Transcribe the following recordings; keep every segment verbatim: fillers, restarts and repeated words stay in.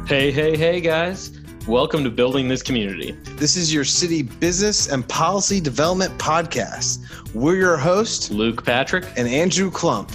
Hey, hey, hey, guys. Welcome to Building This Community. This is your city business and policy development podcast. We're your hosts, Luke Patrick and Andrew Klump.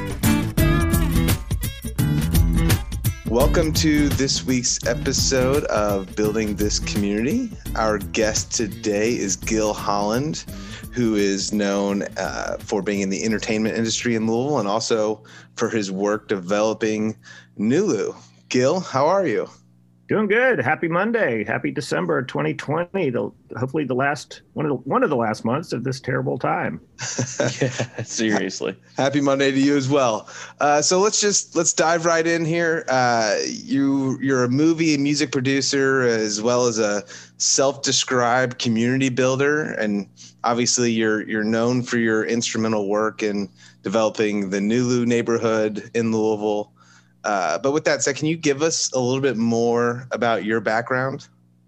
Welcome to this week's episode of Building This Community. Our guest today is Gil Holland, who is known uh, for being in the entertainment industry in Louisville and also for his work developing Nulu. Gil, how are you? Doing good. Happy Monday. Happy December twenty twenty. The, hopefully the last one of the, one of the last months of this terrible time. Yeah, seriously. Happy Monday to you as well. Uh, so let's just let's dive right in here. Uh, you you're a movie and music producer as well as a self-described community builder, and obviously you're you're known for your instrumental work in developing the Nulu neighborhood in Louisville. Uh, but with that said, can you give us a little bit more about your background?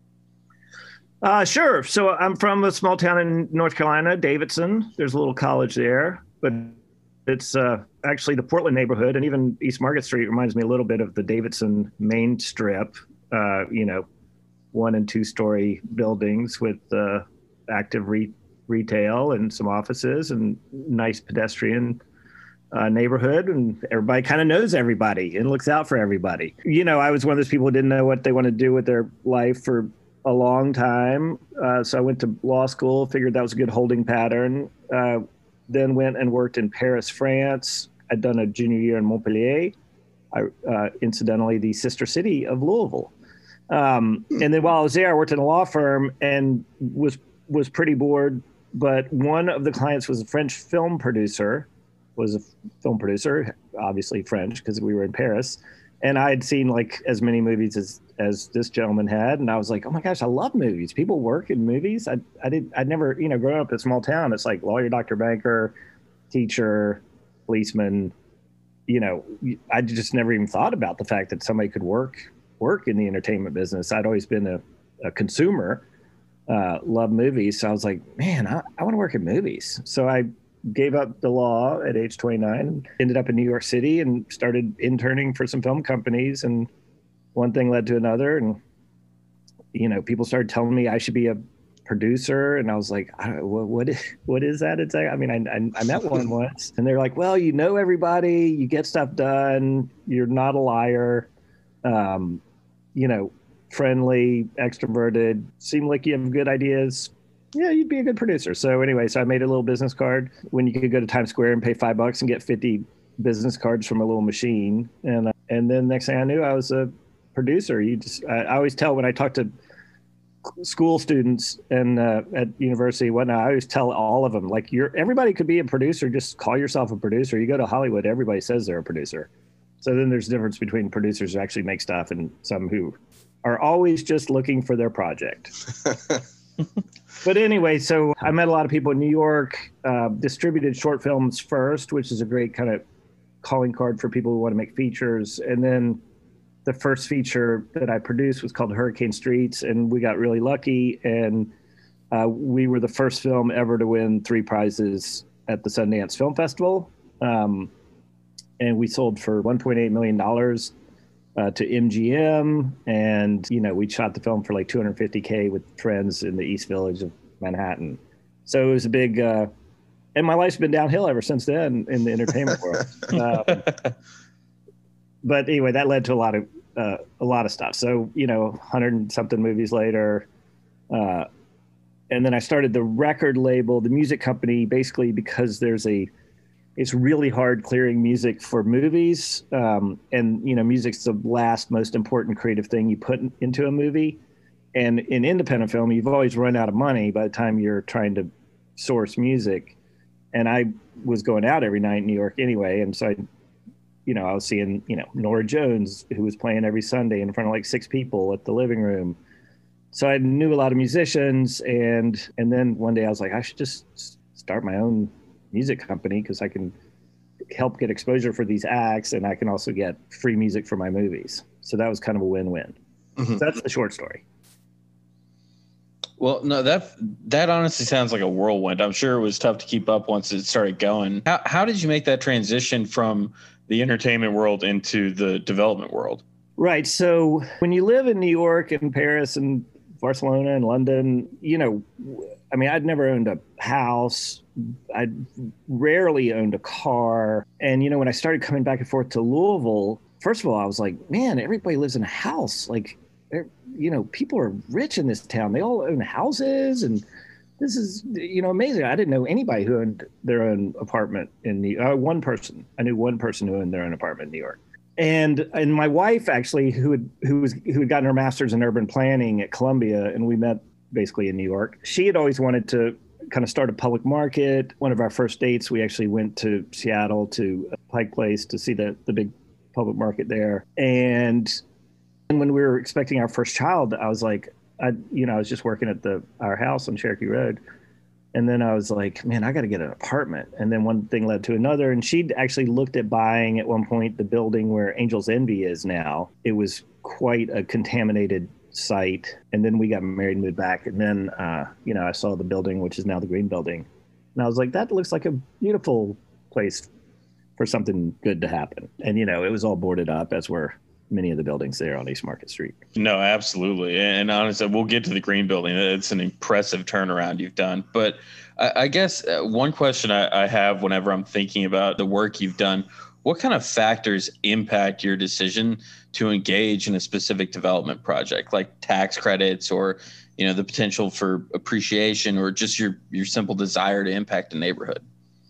Uh, sure. So I'm from a small town in North Carolina, Davidson. There's a little college there, but it's uh, actually the Portland neighborhood, and even East Market Street reminds me a little bit of the Davidson main strip, uh, you know, one and two story buildings with uh, active re- retail and some offices and nice pedestrian Uh, neighborhood, and everybody kind of knows everybody and looks out for everybody. You know, I was one of those people who didn't know what they want to do with their life for a long time. Uh, so I went to law school, figured that was a good holding pattern. Uh, then went and worked in Paris, France. I'd done a junior year in Montpellier, I, uh, incidentally, the sister city of Louisville. Um, and then while I was there, I worked in a law firm and was was pretty bored. But one of the clients was a French film producer. was a film producer, obviously French, because we were in Paris. And I had seen like as many movies as, as this gentleman had. And I was like, oh my gosh, I love movies. People work in movies. I, I did, I'd never, you know, growing up in a small town, it's like lawyer, doctor, banker, teacher, policeman, you know, I just never even thought about the fact that somebody could work, work in the entertainment business. I'd always been a, a consumer, uh, love movies. So I was like, man, I, I want to work in movies. So I gave up the law at age twenty-nine, ended up in New York City and started interning for some film companies. And one thing led to another. And, you know, people started telling me I should be a producer. And I was like, I don't, what, what, is, what is that exactly? I mean, I, I, I met one once and they're like, well, you know everybody, you get stuff done, you're not a liar, um, you know, friendly, extroverted, seem like you have good ideas. Yeah, you'd be a good producer. So anyway, so I made a little business card when you could go to Times Square and pay five bucks and get fifty business cards from a little machine. And uh, and then next thing I knew, I was a producer. You just, I, I always tell when I talk to school students and uh, at university, whatnot, I always tell all of them, like, you're everybody could be a producer. Just call yourself a producer. You go to Hollywood, everybody says they're a producer. So then there's a difference between producers who actually make stuff and some who are always just looking for their project. But anyway, so I met a lot of people in New York, uh, distributed short films first, which is a great kind of calling card for people who want to make features. And then the first feature that I produced was called Hurricane Streets, and we got really lucky. And uh, we were the first film ever to win three prizes at the Sundance Film Festival. Um, and we sold for one point eight million dollars. Uh, to M G M, and you know we shot the film for like two hundred fifty K with friends in the East Village of Manhattan. So it was a big, uh, and my life's been downhill ever since then in the entertainment world. Um, but anyway, that led to a lot of uh, a lot of stuff. So you know, hundred and something movies later, uh, and then I started the record label, the music company, basically because there's a it's really hard clearing music for movies. Um, and, you know, music's the last most important creative thing you put in, into a movie. And in independent film, you've always run out of money by the time you're trying to source music. And I was going out every night in New York anyway. And so I, you know, I was seeing, you know, Norah Jones, who was playing every Sunday in front of like six people at the living room. So I knew a lot of musicians. And, and then one day I was like, I should just start my own music company because I can help get exposure for these acts and I can also get free music for my movies. So that was kind of a win-win. Mm-hmm. So that's the short story. Well, no, that that honestly sounds like a whirlwind. I'm sure it was tough to keep up once it started going. How how did you make that transition from the entertainment world into the development world? Right. So when you live in New York and Paris and Barcelona and London, you know, I mean, I'd never owned a house. I rarely owned a car. And, you know, when I started coming back and forth to Louisville, first of all, I was like, man, everybody lives in a house. Like, you know, people are rich in this town. They all own houses. And this is, you know, amazing. I didn't know anybody who owned their own apartment in New York. Uh, one person. I knew one person who owned their own apartment in New York. And and my wife actually, who had who was who had gotten her master's in urban planning at Columbia, and we met basically in New York. She had always wanted to kind of start a public market. One of our first dates, we actually went to Seattle to Pike Place to see the the big public market there. And when we were expecting our first child, I was like, I you know I was just working at the our house on Cherokee Road. And then I was like, man, I got to get an apartment. And then one thing led to another. And she'd actually looked at buying at one point the building where Angel's Envy is now. It was quite a contaminated site. And then we got married and moved back. And then, uh, you know, I saw the building, which is now the Green Building. And I was like, that looks like a beautiful place for something good to happen. And, you know, it was all boarded up, as were many of the buildings there on East Market Street. No, absolutely. And honestly, we'll get to the Green Building. It's an impressive turnaround you've done. But I, I guess uh, one question I, I have whenever I'm thinking about the work you've done, what kind of factors impact your decision to engage in a specific development project, like tax credits or, you know, the potential for appreciation or just your, your simple desire to impact a neighborhood?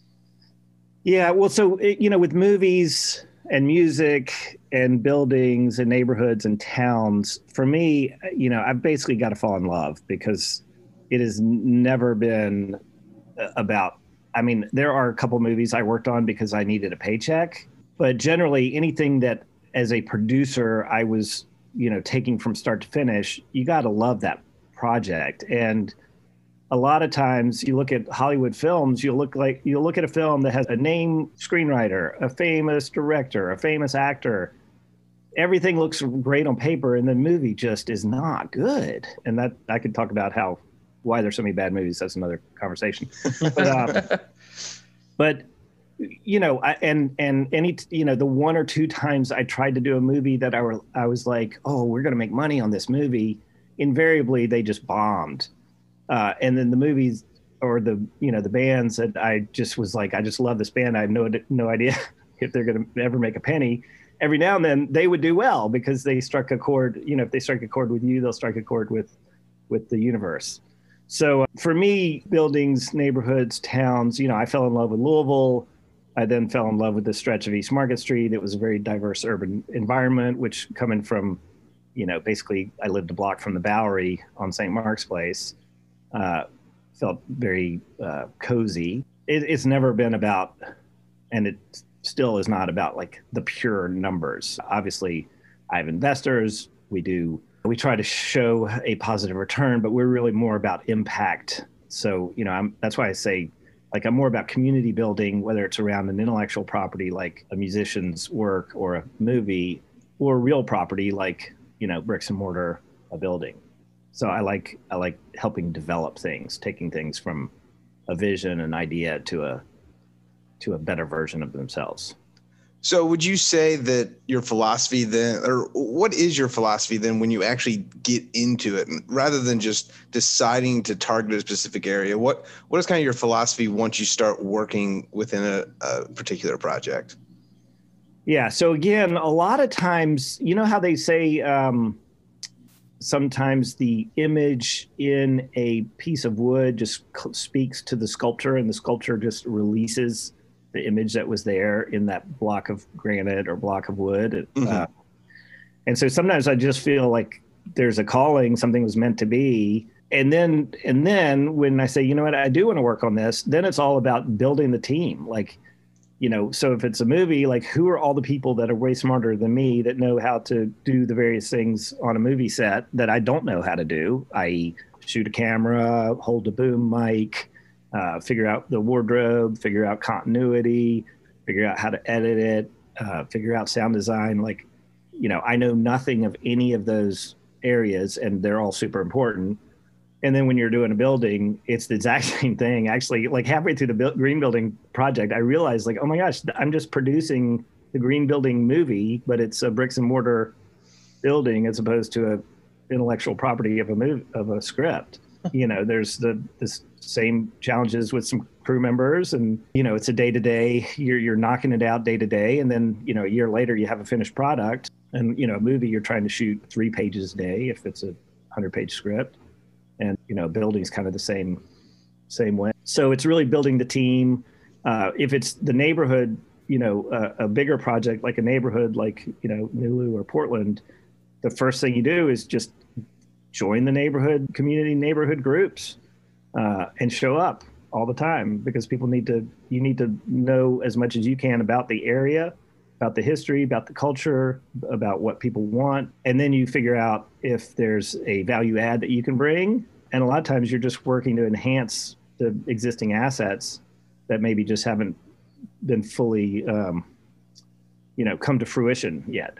Yeah, well, so, you know, with movies and music and buildings and neighborhoods and towns, for me, you know, I've basically got to fall in love, because it has never been about, I mean, there are a couple movies I worked on because I needed a paycheck, but generally anything that as a producer, I was, you know, taking from start to finish, you got to love that project. And a lot of times you look at Hollywood films, you look like you look at a film that has a name screenwriter, a famous director, a famous actor. Everything looks great on paper, and the movie just is not good. And that I could talk about how why there's so many bad movies. That's another conversation. But, um, but you know, I, and and any you know the one or two times I tried to do a movie that I were I was like, oh, we're going to make money on this movie. Invariably, they just bombed. Uh, and then the movies or the, you know, the bands that I just was like, I just love this band. I have no, no idea if they're going to ever make a penny. Every now and then they would do well because they struck a chord. You know, if they strike a chord with you, they'll strike a chord with, with the universe. So uh, for me, buildings, neighborhoods, towns, you know, I fell in love with Louisville. I then fell in love with the stretch of East Market Street. It was a very diverse urban environment, which coming from, you know, basically I lived a block from the Bowery on Saint Mark's Place. Uh, felt very uh, cozy. It, it's never been about, and it still is not about like the pure numbers. Obviously, I have investors. We do, we try to show a positive return, but we're really more about impact. So, you know, I'm, that's why I say, like, I'm more about community building, whether it's around an intellectual property like a musician's work or a movie, or real property like, you know, bricks and mortar, a building. So I like I like helping develop things, taking things from a vision, an idea to a to a better version of themselves. So would you say that your philosophy then, or what is your philosophy then when you actually get into it, rather than just deciding to target a specific area? What what is kind of your philosophy once you start working within a, a particular project? Yeah. So again, a lot of times, you know how they say, um, sometimes the image in a piece of wood just speaks to the sculpture, and the sculpture just releases the image that was there in that block of granite or block of wood. Mm-hmm. Uh, and so sometimes I just feel like there's a calling, something was meant to be. And then, and then when I say, you know what, I do want to work on this, then it's all about building the team. Like, you know, so if it's a movie, like, who are all the people that are way smarter than me that know how to do the various things on a movie set that I don't know how to do, that is shoot a camera, hold a boom mic, uh, figure out the wardrobe, figure out continuity, figure out how to edit it, uh, figure out sound design. Like, you know, I know nothing of any of those areas, and they're all super important. And then when you're doing a building, it's the exact same thing. Actually, like halfway through the bu- Green Building project, I realized, like, oh my gosh, I'm just producing the Green Building movie, but it's a bricks and mortar building as opposed to a intellectual property of a move of a script. You know, there's the this same challenges with some crew members, and you know, it's a day to day. You're you're knocking it out day to day, and then you know, a year later you have a finished product. And you know, a movie you're trying to shoot three pages a day if it's a hundred page script, and you know, building's kind of the same same way. So it's really building the team. Uh, if it's the neighborhood, you know, uh, a bigger project like a neighborhood like you know Nulu or Portland, the first thing you do is just join the neighborhood community neighborhood groups uh, and show up all the time, because people need to you need to know as much as you can about the area, about the history, about the culture, about what people want, and then you figure out if there's a value add that you can bring. And a lot of times you're just working to enhance the existing assets that maybe just haven't been fully um, you know come to fruition yet.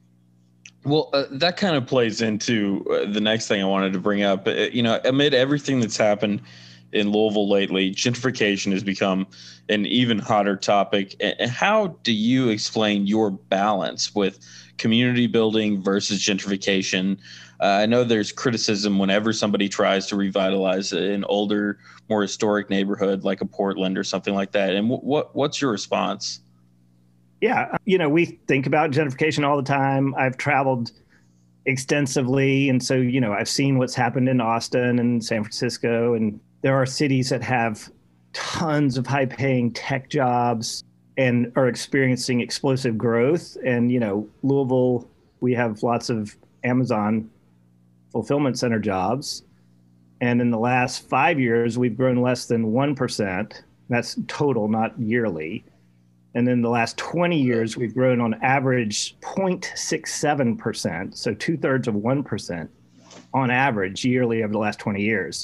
Well, uh, that kind of plays into uh, the next thing I wanted to bring up. Uh, you know, amid everything that's happened in Louisville lately, gentrification has become an even hotter topic. And how do you explain your balance with community building versus gentrification? Uh, I know there's criticism whenever somebody tries to revitalize an older, more historic neighborhood like a Portland or something like that. And w- what what's your response? Yeah, you know, we think about gentrification all the time. I've traveled extensively, and so, you know, I've seen what's happened in Austin and San Francisco, and there are cities that have tons of high-paying tech jobs and are experiencing explosive growth. And, you know, Louisville, we have lots of Amazon fulfillment center jobs. And in the last five years, we've grown less than one percent. That's total, not yearly. And in the last twenty years, we've grown on average zero point six seven percent, so two thirds of one percent on average yearly over the last twenty years.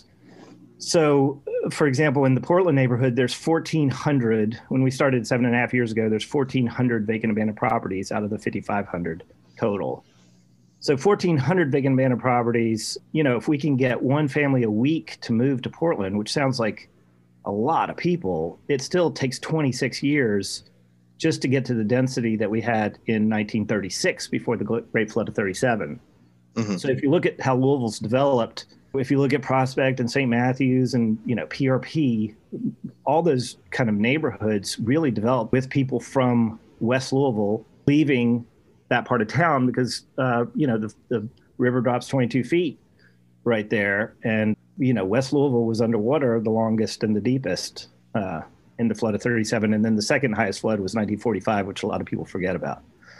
So, for example, in the Portland neighborhood, there's fourteen hundred. When we started seven and a half years ago, there's fourteen hundred vacant abandoned properties out of the fifty-five hundred total. So fourteen hundred vacant abandoned properties, you know, if we can get one family a week to move to Portland, which sounds like a lot of people, it still takes twenty-six years just to get to the density that we had in nineteen thirty-six before the Great Flood of thirty-seven. Mm-hmm. So if you look at how Louisville's developed, if you look at Prospect and Saint Matthews and, you know, P R P, all those kind of neighborhoods really developed with people from West Louisville leaving that part of town because, uh, you know, the, the river drops twenty-two feet right there. And, you know, West Louisville was underwater the longest and the deepest uh, in the flood of thirty-seven. And then the second highest flood was nineteen forty-five, which a lot of people forget about.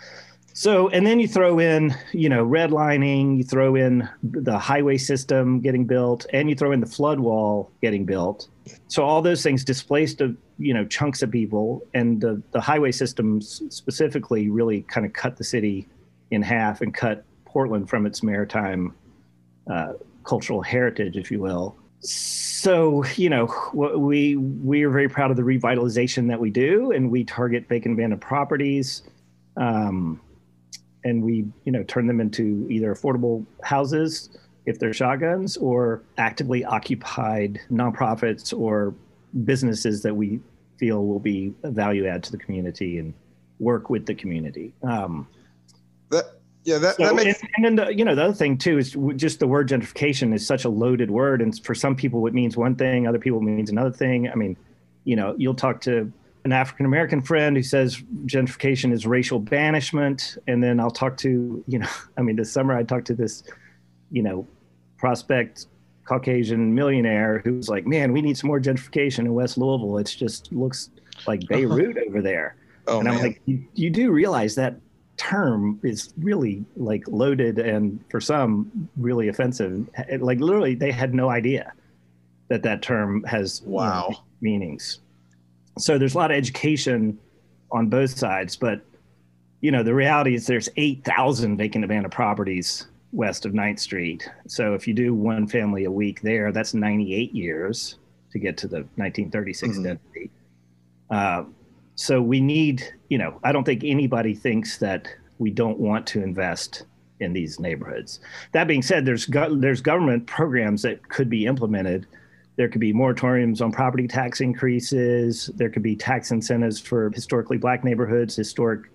So, and then you throw in, you know, redlining, you throw in the highway system getting built, and you throw in the flood wall getting built. So all those things displaced, you know, chunks of people, and the, the highway systems specifically really kind of cut the city in half and cut Portland from its maritime uh, cultural heritage, if you will. So, you know, we we are very proud of the revitalization that we do, and we target vacant abandoned properties. Um, And we, you know, turn them into either affordable houses if they're shotguns, or actively occupied nonprofits or businesses that we feel will be a value add to the community and work with the community. Um, that, yeah, that, so, that makes. And, and then the, you know, the other thing too is just the word gentrification is such a loaded word, and for some people it means one thing, other people it means another thing. I mean, you know, you'll talk to an African-American friend who says gentrification is racial banishment. And then I'll talk to, you know, I mean, this summer I talked to this, you know, Prospect Caucasian millionaire who's like, man, we need some more gentrification in West Louisville. It just looks like Beirut over there. Oh, and I'm man. like, you, you do realize that term is really like loaded and for some really offensive. Like literally they had no idea that that term has wow. you know, meanings. So there's a lot of education on both sides, but you know, the reality is there's eight thousand vacant abandoned properties west of ninth Street. So if you do one family a week there, that's ninety-eight years to get to the nineteen thirty-six mm-hmm. density. Uh, so we need, you know, I don't think anybody thinks that we don't want to invest in these neighborhoods. That being said, there's go- there's government programs that could be implemented. There could be moratoriums on property tax increases. There could be tax incentives for historically black neighborhoods, historic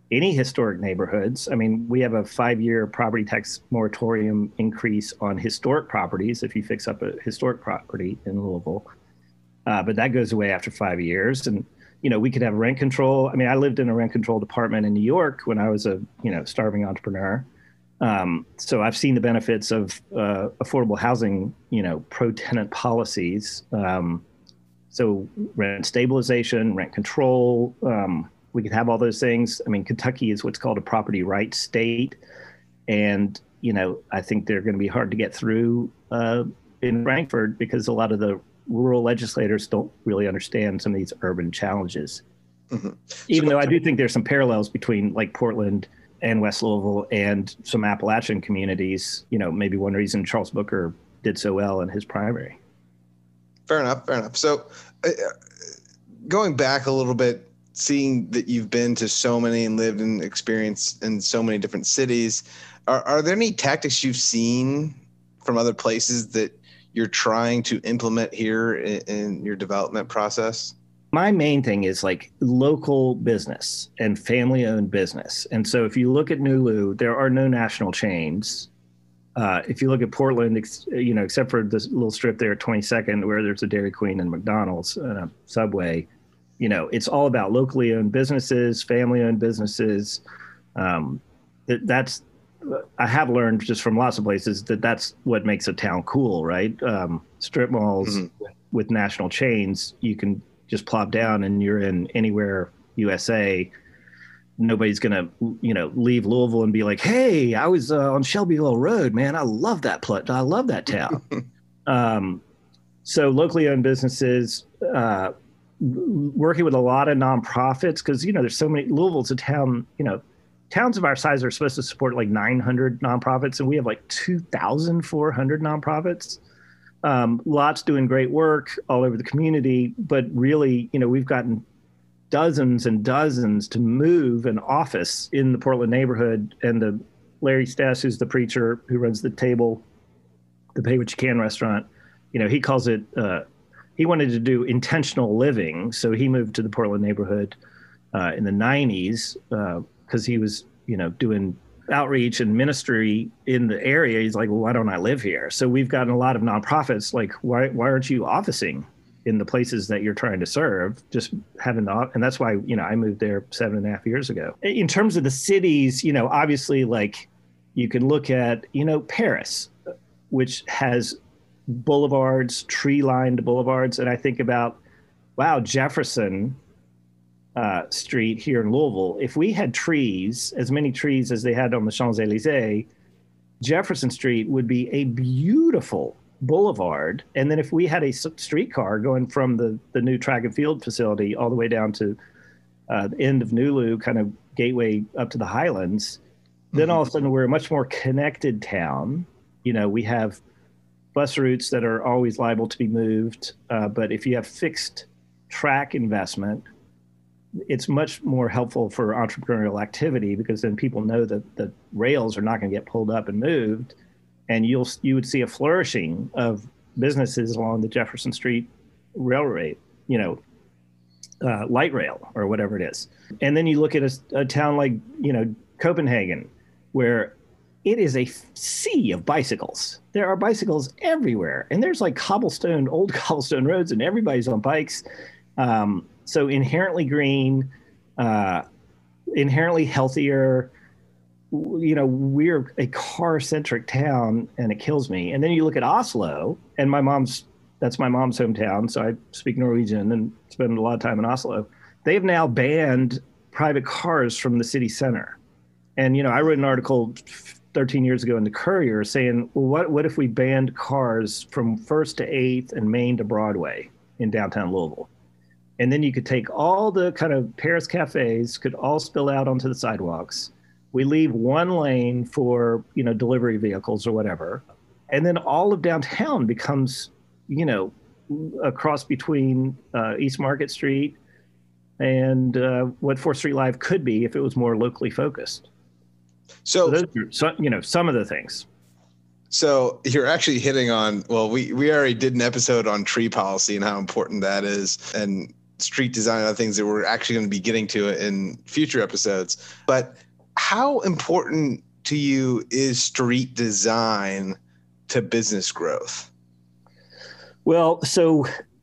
any historic neighborhoods. I mean, we have a five-year property tax moratorium increase on historic properties if you fix up a historic property in Louisville. Uh, but that goes away after five years. And, you know, we could have rent control. I mean, I lived in a rent control department in New York when I was a, you know, starving entrepreneur. Um, so I've seen the benefits of uh, affordable housing, you know, pro-tenant policies. Um, so rent stabilization, rent control, um, we could have all those things. I mean, Kentucky is what's called a property rights state. And, you know, I think they're going to be hard to get through uh, in Frankfurt because a lot of the rural legislators don't really understand some of these urban challenges. Mm-hmm. Even so, though I do think there's some parallels between like Portland and West Louisville and some Appalachian communities, you know, maybe one reason Charles Booker did so well in his primary. Fair enough. Fair enough. So uh, going back a little bit, seeing that you've been to so many and lived and experienced in so many different cities, are, are there any tactics you've seen from other places that you're trying to implement here in, in your development process? My main thing is like local business and family owned business. And so if you look at Nulu, there are no national chains. Uh, if you look at Portland, you know, except for this little strip there at twenty-second where there's a Dairy Queen and McDonald's and a Subway, you know, it's all about locally owned businesses, family owned businesses. Um, that, that's, I have learned just from lots of places that that's what makes a town cool, right? Um, strip malls mm-hmm. with national chains, you can just plop down and you're in anywhere U S A. Nobody's going to, you know, leave Louisville and be like, hey, I was uh, on Shelbyville Road, man. I love that pl- I love that town. um, so locally owned businesses, uh, working with a lot of nonprofits, because, you know, there's so many. Louisville's a town, you know, towns of our size are supposed to support like nine hundred nonprofits, and we have like two thousand four hundred nonprofits. Um, lots doing great work all over the community, but really, you know, we've gotten dozens and dozens to move an office in the Portland neighborhood. And the Larry Stess, who's the preacher who runs the table, the Pay What You Can restaurant, you know, he calls it, uh, he wanted to do intentional living. So he moved to the Portland neighborhood uh, in the nineties because uh, he was, you know, doing outreach and ministry in the area. He's like, well, why don't I live here? So we've gotten a lot of nonprofits like, why why aren't you officing in the places that you're trying to serve? Just having the, and that's why, you know, I moved there seven and a half years ago. In terms of the cities, you know, obviously like you can look at, you know, Paris, which has boulevards, tree-lined boulevards. And I think about, wow, Jefferson uh, Street here in Louisville, if we had trees, as many trees as they had on the Champs-Élysées, Jefferson Street would be a beautiful boulevard. And then if we had a streetcar going from the, the new track and field facility all the way down to uh, the end of Nulu, kind of gateway up to the Highlands, then mm-hmm. all of a sudden we're a much more connected town. You know, we have bus routes that are always liable to be moved. Uh, but if you have fixed track investment, it's much more helpful for entrepreneurial activity, because then people know that the rails are not going to get pulled up and moved. And you'll you would see a flourishing of businesses along the Jefferson Street railroad, you know, uh, light rail or whatever it is. And then you look at a, a town like, you know, Copenhagen, where it is a sea of bicycles. There are bicycles everywhere, and there's like cobblestone, old cobblestone roads, and everybody's on bikes. Um, so inherently green, uh, inherently healthier. You know, we're a car-centric town, and it kills me. And then you look at Oslo, and my mom's, that's my mom's hometown, so I speak Norwegian and spend a lot of time in Oslo. They've now banned private cars from the city center. And, you know, I wrote an article thirteen years ago in the Courier saying, well, what, what if we banned cars from First to eighth and Main to Broadway in downtown Louisville? And then you could take all the kind of Paris cafes, could all spill out onto the sidewalks. We leave one lane for, you know, delivery vehicles or whatever. And then all of downtown becomes, you know, a cross between uh, East Market Street and uh, what fourth Street Live could be if it was more locally focused. So, so those are some, you know, some of the things. So you're actually hitting on, well, we, we already did an episode on tree policy and how important that is. And street design and other things that we're actually going to be getting to in future episodes. But how important to you is street design to business growth? Well, so,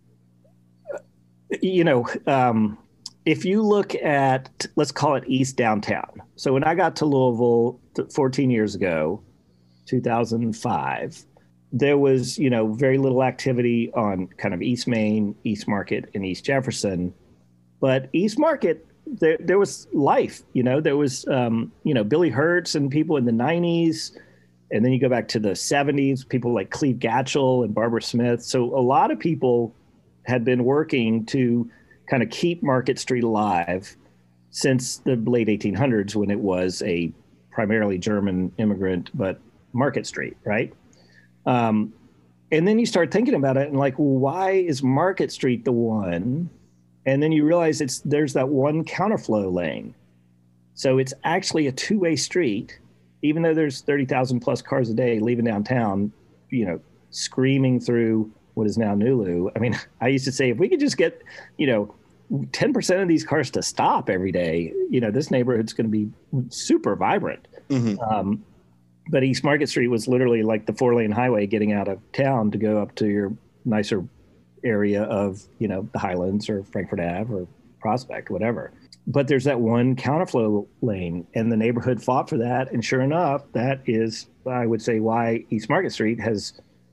you know, um, if you look at, let's call it East Downtown. So when I got to Louisville fourteen years ago, two thousand five, there was, you know, very little activity on kind of East Main, East Market, and East Jefferson. But East Market, there there was life, you know, there was, um, you know, Billy Hertz and people in the nineties. And then you go back to the seventies, people like Cleve Gatchell and Barbara Smith. So a lot of people had been working to kind of keep Market Street alive since the late eighteen hundreds, when it was a primarily German immigrant, but Market Street, right? Um, and then you start thinking about it and like, well, why is Market Street the one? And then you realize it's there's that one counterflow lane. So it's actually a two-way street, even though there's thirty thousand plus cars a day leaving downtown, you know, screaming through what is now Nulu. I mean, I used to say, if we could just get, you know, ten percent of these cars to stop every day, you know, this neighborhood's going to be super vibrant. Mm-hmm. Um, but East Market Street was literally like the four lane highway getting out of town to go up to your nicer area of, you know, the Highlands or Frankfurt Ave or Prospect, whatever. But there's that one counterflow lane, and the neighborhood fought for that. And sure enough, that is, I would say, why East Market Street has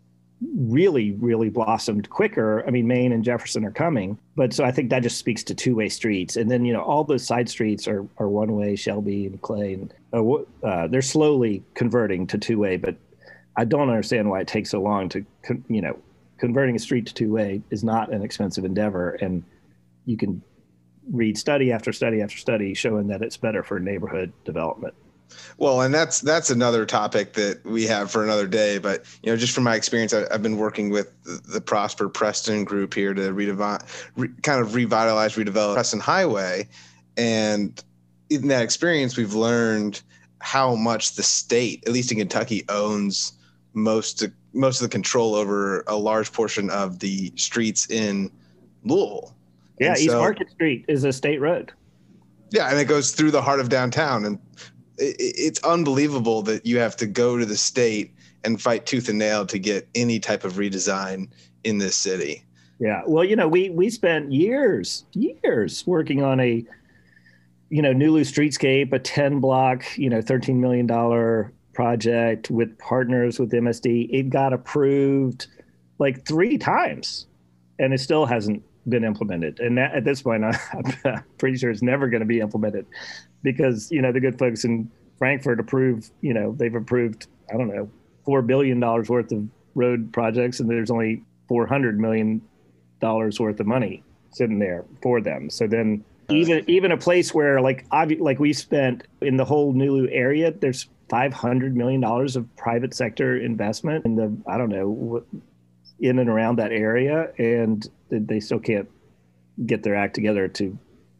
really, really blossomed quicker. I mean, Main and Jefferson are coming, but so I think that just speaks to two-way streets. And then, you know, all those side streets are, are one-way, Shelby and Clay, and uh, uh, they're slowly converting to two-way, but I don't understand why it takes so long to, con- you know, converting a street to two-way is not an expensive endeavor. And you can read study after study after study showing that it's better for neighborhood development. Well, and that's that's another topic that we have for another day. But, you know, just from my experience, I, I've been working with the, the Prosper Preston group here to redevi- re, kind of revitalize, redevelop Preston Highway. And in that experience, we've learned how much the state, at least in Kentucky, owns most most of the control over a large portion of the streets in Louisville. Yeah, and East so, Market Street is a state road. Yeah, and it goes through the heart of downtown. And it's unbelievable that you have to go to the state and fight tooth and nail to get any type of redesign in this city. Yeah. Well, you know, we, we spent years, years working on a, you know, Nulu streetscape, a ten block, you know, thirteen million dollars project with partners with M S D. It got approved like three times and it still hasn't been implemented. And that, at this point, I'm pretty sure it's never going to be implemented. Because, you know, the good folks in Frankfurt approve, you know, they've approved, I don't know, four billion dollars worth of road projects, and there's only four hundred million dollars worth of money sitting there for them. So then even even a place where, like, obvi- like we spent in the whole Nulu area, there's five hundred million dollars of private sector investment in the, I don't know, in and around that area, and they still can't get their act together to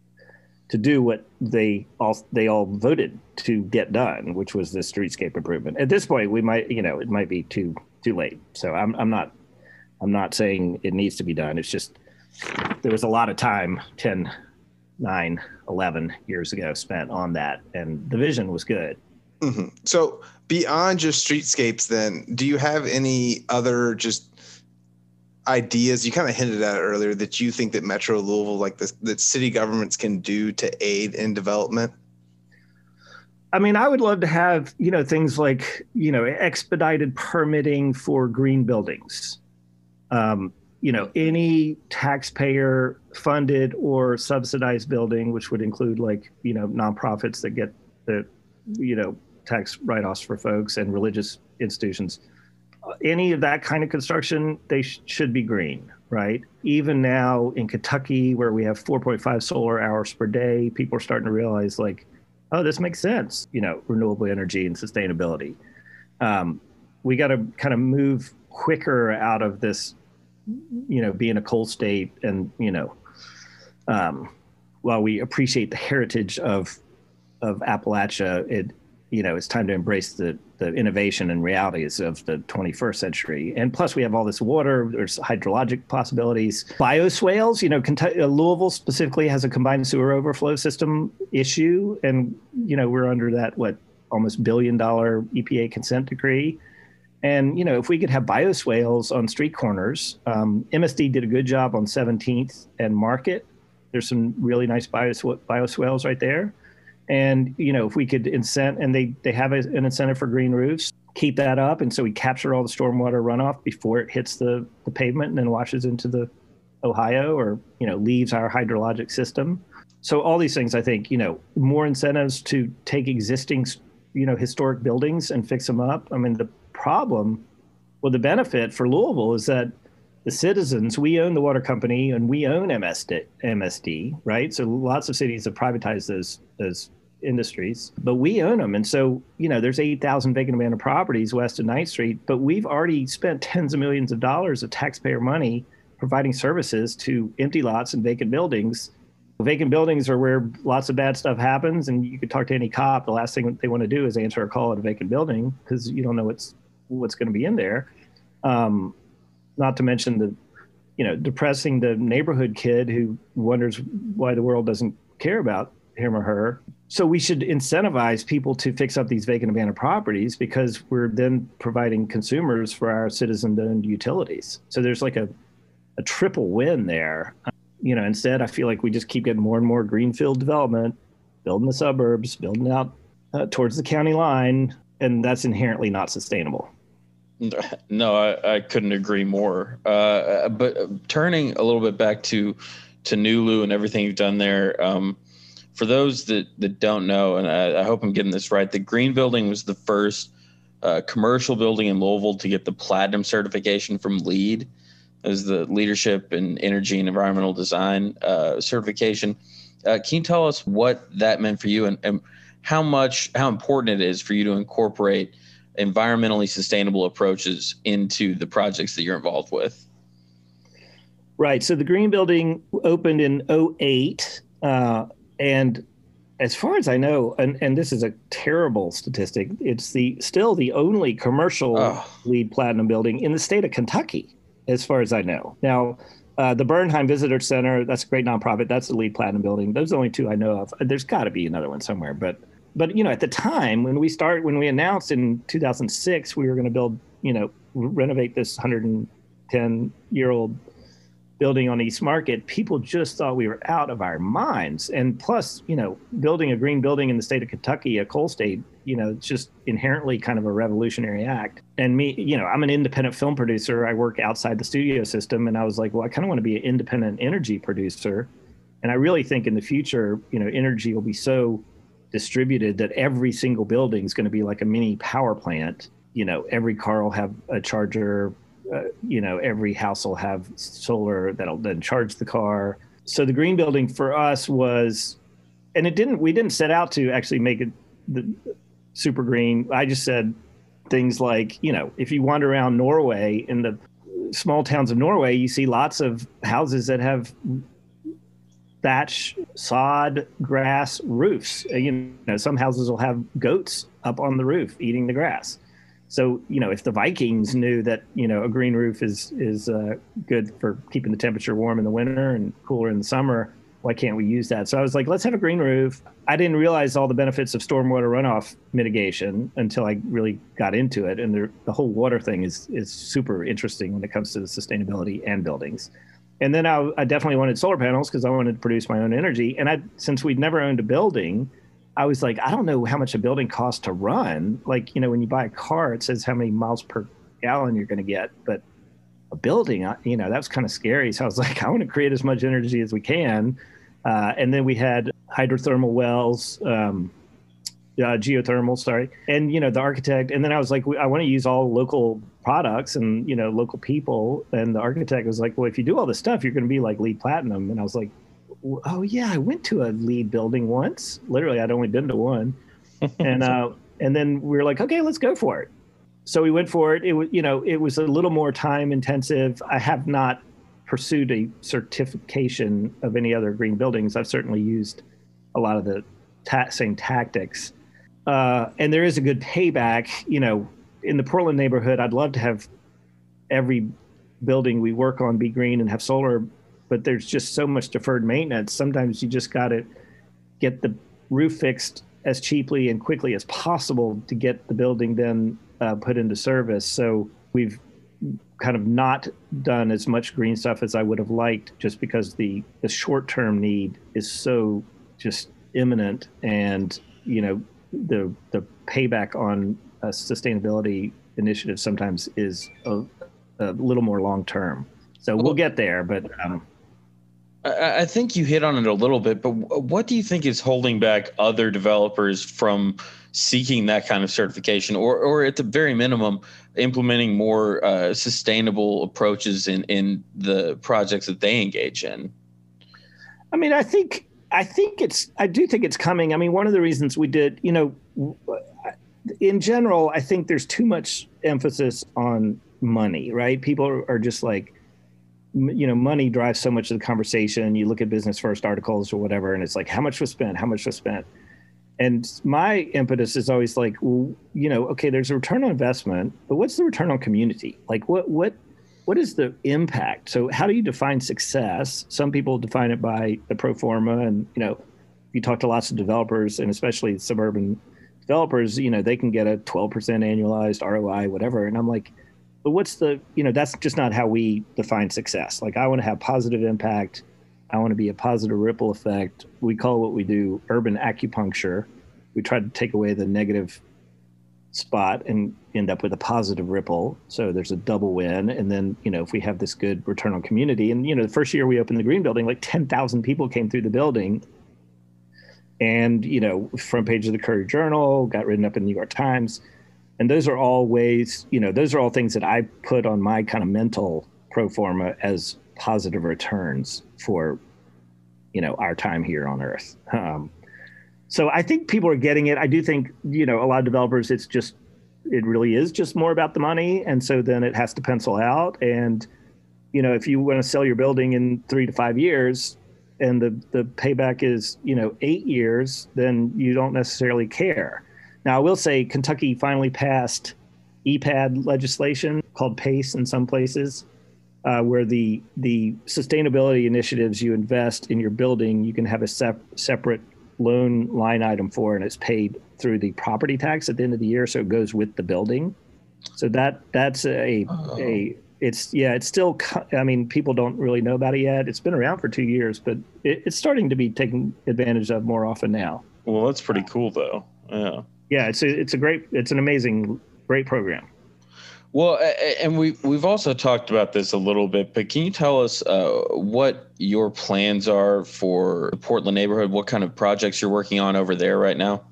to do what they all they all voted to get done, which was the streetscape improvement. At this point, we might, you know, it might be too too late. So I'm I'm not I'm not saying it needs to be done. It's just there was a lot of time, ten, nine, eleven years ago spent on that, and the vision was good. Mm-hmm. So beyond just streetscapes, then, do you have any other just ideas, you kind of hinted at it earlier, that you think that Metro Louisville, like this, that city governments can do to aid in development? I mean, I would love to have, you know, things like, you know, expedited permitting for green buildings. Um, you know, any taxpayer funded or subsidized building, which would include, like, you know, nonprofits that get the, you know, tax write-offs for folks and religious institutions. Any of that kind of construction, they sh- should be green, right? Even now in Kentucky, where we have four point five solar hours per day, people are starting to realize, like, oh, this makes sense, you know, renewable energy and sustainability. Um, we got to kind of move quicker out of this, you know, being a coal state. And, you know, um, while we appreciate the heritage of of Appalachia, it you know, it's time to embrace the, the innovation and realities of the twenty-first century. And plus we have all this water, there's hydrologic possibilities. Bioswales, you know, Kentucky, Louisville specifically has a combined sewer overflow system issue. And, you know, we're under that, what, almost billion dollar E P A consent decree. And, you know, if we could have bioswales on street corners, um, M S D did a good job on seventeenth and Market. There's some really nice bios, bioswales right there. And, you know, if we could incent, and they, they have a, an incentive for green roofs, keep that up. And so we capture all the stormwater runoff before it hits the, the pavement and then washes into the Ohio, or, you know, leaves our hydrologic system. So all these things, I think, you know, more incentives to take existing, you know, historic buildings and fix them up. I mean, the problem, well, the benefit for Louisville is that the citizens, we own the water company and we own M S D, M S D, right? So lots of cities have privatized those those industries, but we own them. And so, you know, there's eight thousand vacant abandoned properties west of ninth Street, but we've already spent tens of millions of dollars of taxpayer money providing services to empty lots and vacant buildings. Vacant buildings are where lots of bad stuff happens. And you could talk to any cop. The last thing they want to do is answer a call at a vacant building because you don't know what's what's going to be in there. Um, Not to mention the, you know, depressing the neighborhood kid who wonders why the world doesn't care about him or her. So we should incentivize people to fix up these vacant abandoned properties because we're then providing consumers for our citizen-owned utilities. So there's like a, a triple win there. You know, instead, I feel like we just keep getting more and more greenfield development, building the suburbs, building out uh, towards the county line, and that's inherently not sustainable. No, I, I couldn't agree more. Uh, but turning a little bit back to to Nulu and everything you've done there, um, for those that, that don't know, and I, I hope I'm getting this right, the Green Building was the first uh, commercial building in Louisville to get the platinum certification from LEED, as the Leadership in Energy and Environmental Design uh, certification. Uh, can you tell us what that meant for you and, and how much, how important it is for you to incorporate environmentally sustainable approaches into the projects that you're involved with? Right. So the Green Building opened in oh eight. Uh, and as far as I know, and, and this is a terrible statistic, it's the still the only commercial oh. LEED Platinum building in the state of Kentucky, as far as I know. Now, uh, the Bernheim Visitor Center, that's a great nonprofit. That's the LEED Platinum building. Those are the only two I know of. There's got to be another one somewhere, but But, you know, at the time when we started, when we announced in two thousand six, we were going to build, you know, renovate this one hundred ten year old building on East Market, people just thought we were out of our minds. And plus, you know, building a green building in the state of Kentucky, a coal state, you know, it's just inherently kind of a revolutionary act. And me, you know, I'm an independent film producer. I work outside the studio system. And I was like, well, I kind of want to be an independent energy producer. And I really think in the future, you know, energy will be so distributed that every single building is going to be like a mini power plant. You know, every car will have a charger, uh, you know, every house will have solar that'll then charge the car. So the green building for us was, and it didn't, we didn't set out to actually make it the super green. I just said things like, you know, if you wander around Norway, in the small towns of Norway, you see lots of houses that have thatch, sod, grass roofs. You know, some houses will have goats up on the roof eating the grass. So, you know, if the Vikings knew that, you know, a green roof is is uh, good for keeping the temperature warm in the winter and cooler in the summer, why can't we use that? So I was like, let's have a green roof. I didn't realize all the benefits of stormwater runoff mitigation until I really got into it. And the, the whole water thing is is super interesting when it comes to the sustainability and buildings. And then I, I definitely wanted solar panels because I wanted to produce my own energy. And I, since we'd never owned a building, I was like, I don't know how much a building costs to run. Like, you know, when you buy a car, it says how many miles per gallon you're going to get. But a building, you know, that was kind of scary. So I was like, I want to create as much energy as we can. Uh, and then we had hydrothermal wells, um, uh, geothermal, sorry. And, you know, the architect, and then I was like, I want to use all local products and, you know, local people. And the architect was like, well, if you do all this stuff, you're going to be like LEED Platinum. And I was like, oh yeah, I went to a LEED building once. Literally, I'd only been to one. And, uh, and then we were like, okay, let's go for it. So we went for it. It was, you know, it was a little more time intensive. I have not pursued a certification of any other green buildings. I've certainly used a lot of the ta- same tactics. uh, and there is a good payback. You know, in the Portland neighborhood, I'd love to have every building we work on be green and have solar, but there's just so much deferred maintenance. Sometimes you just got to get the roof fixed as cheaply and quickly as possible to get the building then uh, put into service. So we've kind of not done as much green stuff as I would have liked, just because the, the short-term need is so just imminent, and you know the the payback on a sustainability initiative sometimes is a, a little more long-term. So we'll get there, but um, I, I think you hit on it a little bit. But what do you think is holding back other developers from seeking that kind of certification, or, or at the very minimum, implementing more uh, sustainable approaches in, in the projects that they engage in? I mean, I think, I think it's, I do think it's coming. I mean, one of the reasons we did, you know, in general, I think there's too much emphasis on money, right? People are, are just like, you know, money drives so much of the conversation. You look at Business First articles or whatever, and it's like, how much was spent? How much was spent? And my impetus is always like, well, you know, okay, there's a return on investment, but what's the return on community? Like, what, what, what is the impact? So how do you define success? Some people define it by the pro forma, and, you know, you talk to lots of developers, and especially suburban developers, you know, they can get a twelve percent annualized R O I, whatever. And I'm like, but what's the, you know, that's just not how we define success. Like, I want to have positive impact. I want to be a positive ripple effect. We call what we do urban acupuncture. We try to take away the negative spot and end up with a positive ripple. So there's a double win. And then, you know, if we have this good return on community, and, you know, the first year we opened the green building, like ten thousand people came through the building. And, you know, front page of the Courier Journal, got written up in the New York Times. And those are all ways, you know, those are all things that I put on my kind of mental pro forma as positive returns for, you know, our time here on Earth. Um, so I think people are getting it. I do think, you know, a lot of developers, it's just, it really is just more about the money. And so then it has to pencil out. And, you know, if you want to sell your building in three to five years and the, the payback is, you know, eight years, then you don't necessarily care. Now, I will say Kentucky finally passed E P A D legislation called PACE in some places, uh, where the the sustainability initiatives you invest in your building, you can have a sep- separate loan line item for, and it's paid through the property tax at the end of the year, so it goes with the building. So that that's a oh. a it's yeah it's still, I mean, people don't really know about it yet. It's been around for two years, but it, it's starting to be taken advantage of more often now. Well, that's pretty cool, though. Yeah. Yeah, it's a, it's a great, it's an amazing, great program. Well, and we, we've also talked about this a little bit, but can you tell us uh, what your plans are for the Portland neighborhood? What kind of projects you're working on over there right now?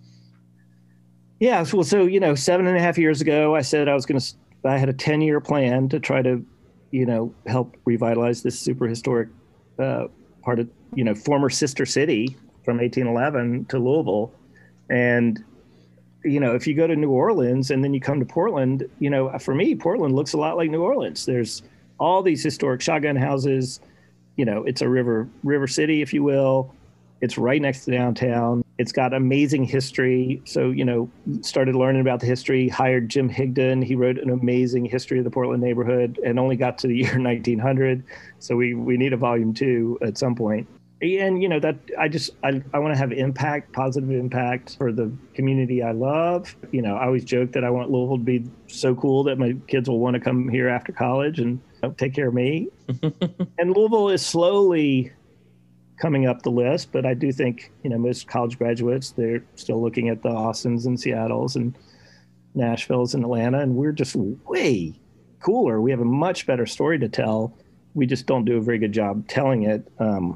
Yeah, well, so, you know, seven and a half years ago, I said I was going to, I had a ten year plan to try to, you know, help revitalize this super historic uh, part of, you know, former sister city from eighteen eleven to Louisville. And, you know, if you go to New Orleans and then you come to Portland, you know, for me, Portland looks a lot like New Orleans. There's all these historic shotgun houses. You know, it's a river, river city, if you will. It's right next to downtown. It's got amazing history. So, you know, started learning about the history, hired Jim Higdon. He wrote an amazing history of the Portland neighborhood and only got to the year nineteen hundred. So we, we need a volume two at some point. And, you know, that I just, I, I want to have impact, positive impact for the community I love. You know, I always joke that I want Louisville to be so cool that my kids will want to come here after college and, you know, take care of me. And Louisville is slowly coming up the list, but I do think, you know, most college graduates, they're still looking at the Austins and Seattles and Nashvilles and Atlanta, and we're just way cooler. We have a much better story to tell. We just don't do a very good job telling it. Um,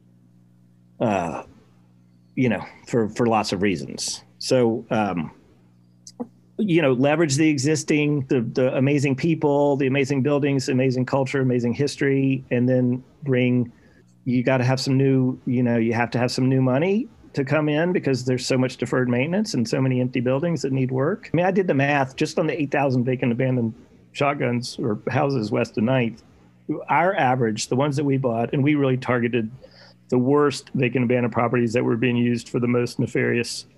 Uh, you know, for, for lots of reasons. So, um, you know, leverage the existing, the, the amazing people, the amazing buildings, amazing culture, amazing history, and then bring, you got to have some new, you know, you have to have some new money to come in because there's so much deferred maintenance and so many empty buildings that need work. I mean, I did the math just on the eight thousand vacant abandoned shotguns or houses west of ninth. Our average, the ones that we bought, and we really targeted the worst vacant abandoned properties that were being used for the most nefarious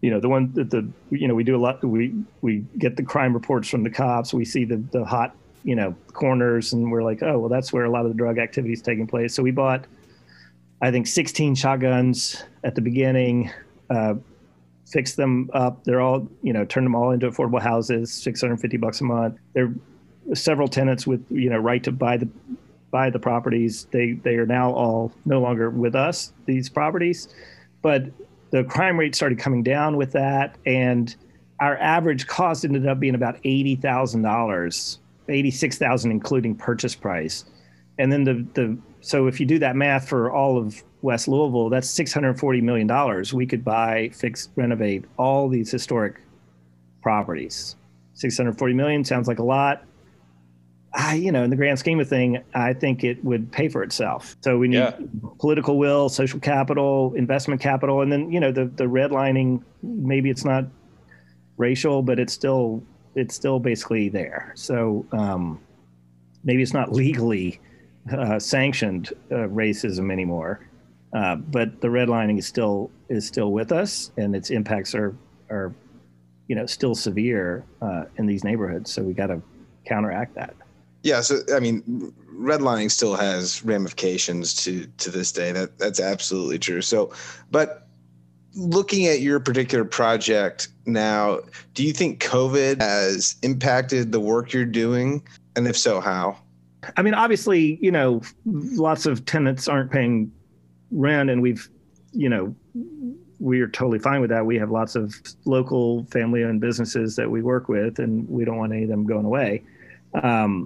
you know, the one that the, you know, we do a lot, we, we get the crime reports from the cops. We see the, the hot, you know, corners, and we're like, oh, well, that's where a lot of the drug activity is taking place. So we bought, I think, sixteen shotguns at the beginning, uh, fixed them up. They're all, you know, turned them all into affordable houses, six hundred fifty bucks a month. There are several tenants with, you know, right to buy the, buy the properties. They, they are now all no longer with us, these properties, but the crime rate started coming down with that. And our average cost ended up being about eighty thousand dollars, eighty-six thousand dollars, including purchase price. And then the, the, so if you do that math for all of West Louisville, that's six hundred forty million dollars. We could buy, fix, renovate all these historic properties. six hundred forty million dollars sounds like a lot. I, you know, in the grand scheme of thing, I think it would pay for itself. So we need yeah. political will, social capital, investment capital, and then, you know, the, the redlining, maybe it's not racial, but it's still, it's still basically there. So um, maybe it's not legally uh, sanctioned uh, racism anymore, uh, but the redlining is still, is still with us, and its impacts are, are, you know, still severe uh, in these neighborhoods. So we got to counteract that. Yeah, so I mean, redlining still has ramifications to to this day. That that's absolutely true. So, but looking at your particular project now, do you think COVID has impacted the work you're doing, and if so, how? I mean, obviously, you know, lots of tenants aren't paying rent, and we've, you know, we are totally fine with that. We have lots of local family-owned businesses that we work with, and we don't want any of them going away. Um,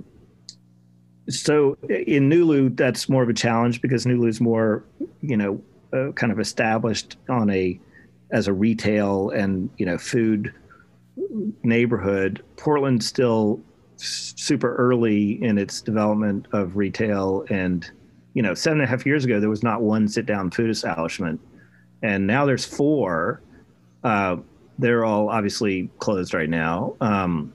So in Nulu, that's more of a challenge because Nulu is more, you know, uh, kind of established on a, as a retail and, you know, food neighborhood. Portland's still super early in its development of retail. And, you know, seven and a half years ago, there was not one sit down food establishment. And now there's four. Uh, they're all obviously closed right now. Um,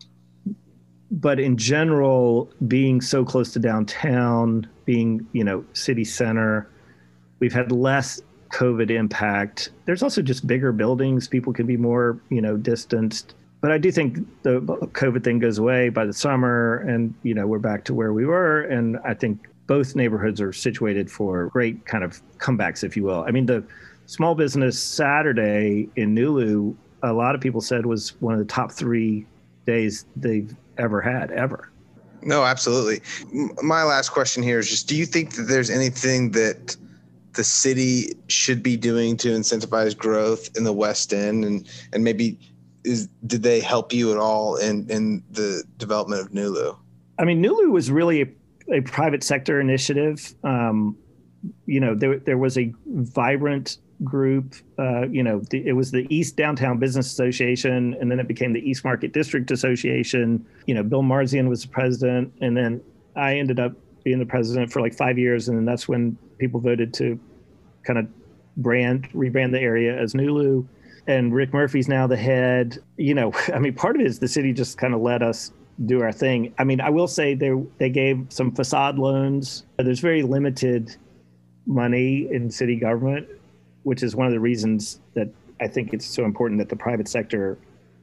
But in general, being so close to downtown, being, you know, city center, we've had less COVID impact. There's also just bigger buildings. People can be more, you know, distanced. But I do think the COVID thing goes away by the summer, and, you know, we're back to where we were. And I think both neighborhoods are situated for great kind of comebacks, if you will. I mean, the Small Business Saturday in Nulu, a lot of people said was one of the top three days they've ever had, ever. No, absolutely. My last question here is just, do you think that there's anything that the city should be doing to incentivize growth in the West End? And, and maybe is, did they help you at all in, in the development of Nulu? I mean, Nulu was really a, a private sector initiative. Um, you know, there, there was a vibrant group, uh, you know, the, it was the East Downtown Business Association, and then it became the East Market District Association. You know, Bill Marzian was the president, and then I ended up being the president for like five years, and then that's when people voted to kind of brand, rebrand the area as Nulu. And Rick Murphy's now the head. You know, I mean, part of it is the city just kind of let us do our thing. I mean, I will say they they gave some facade loans. There's very limited money in city government, which is one of the reasons that I think it's so important that the private sector,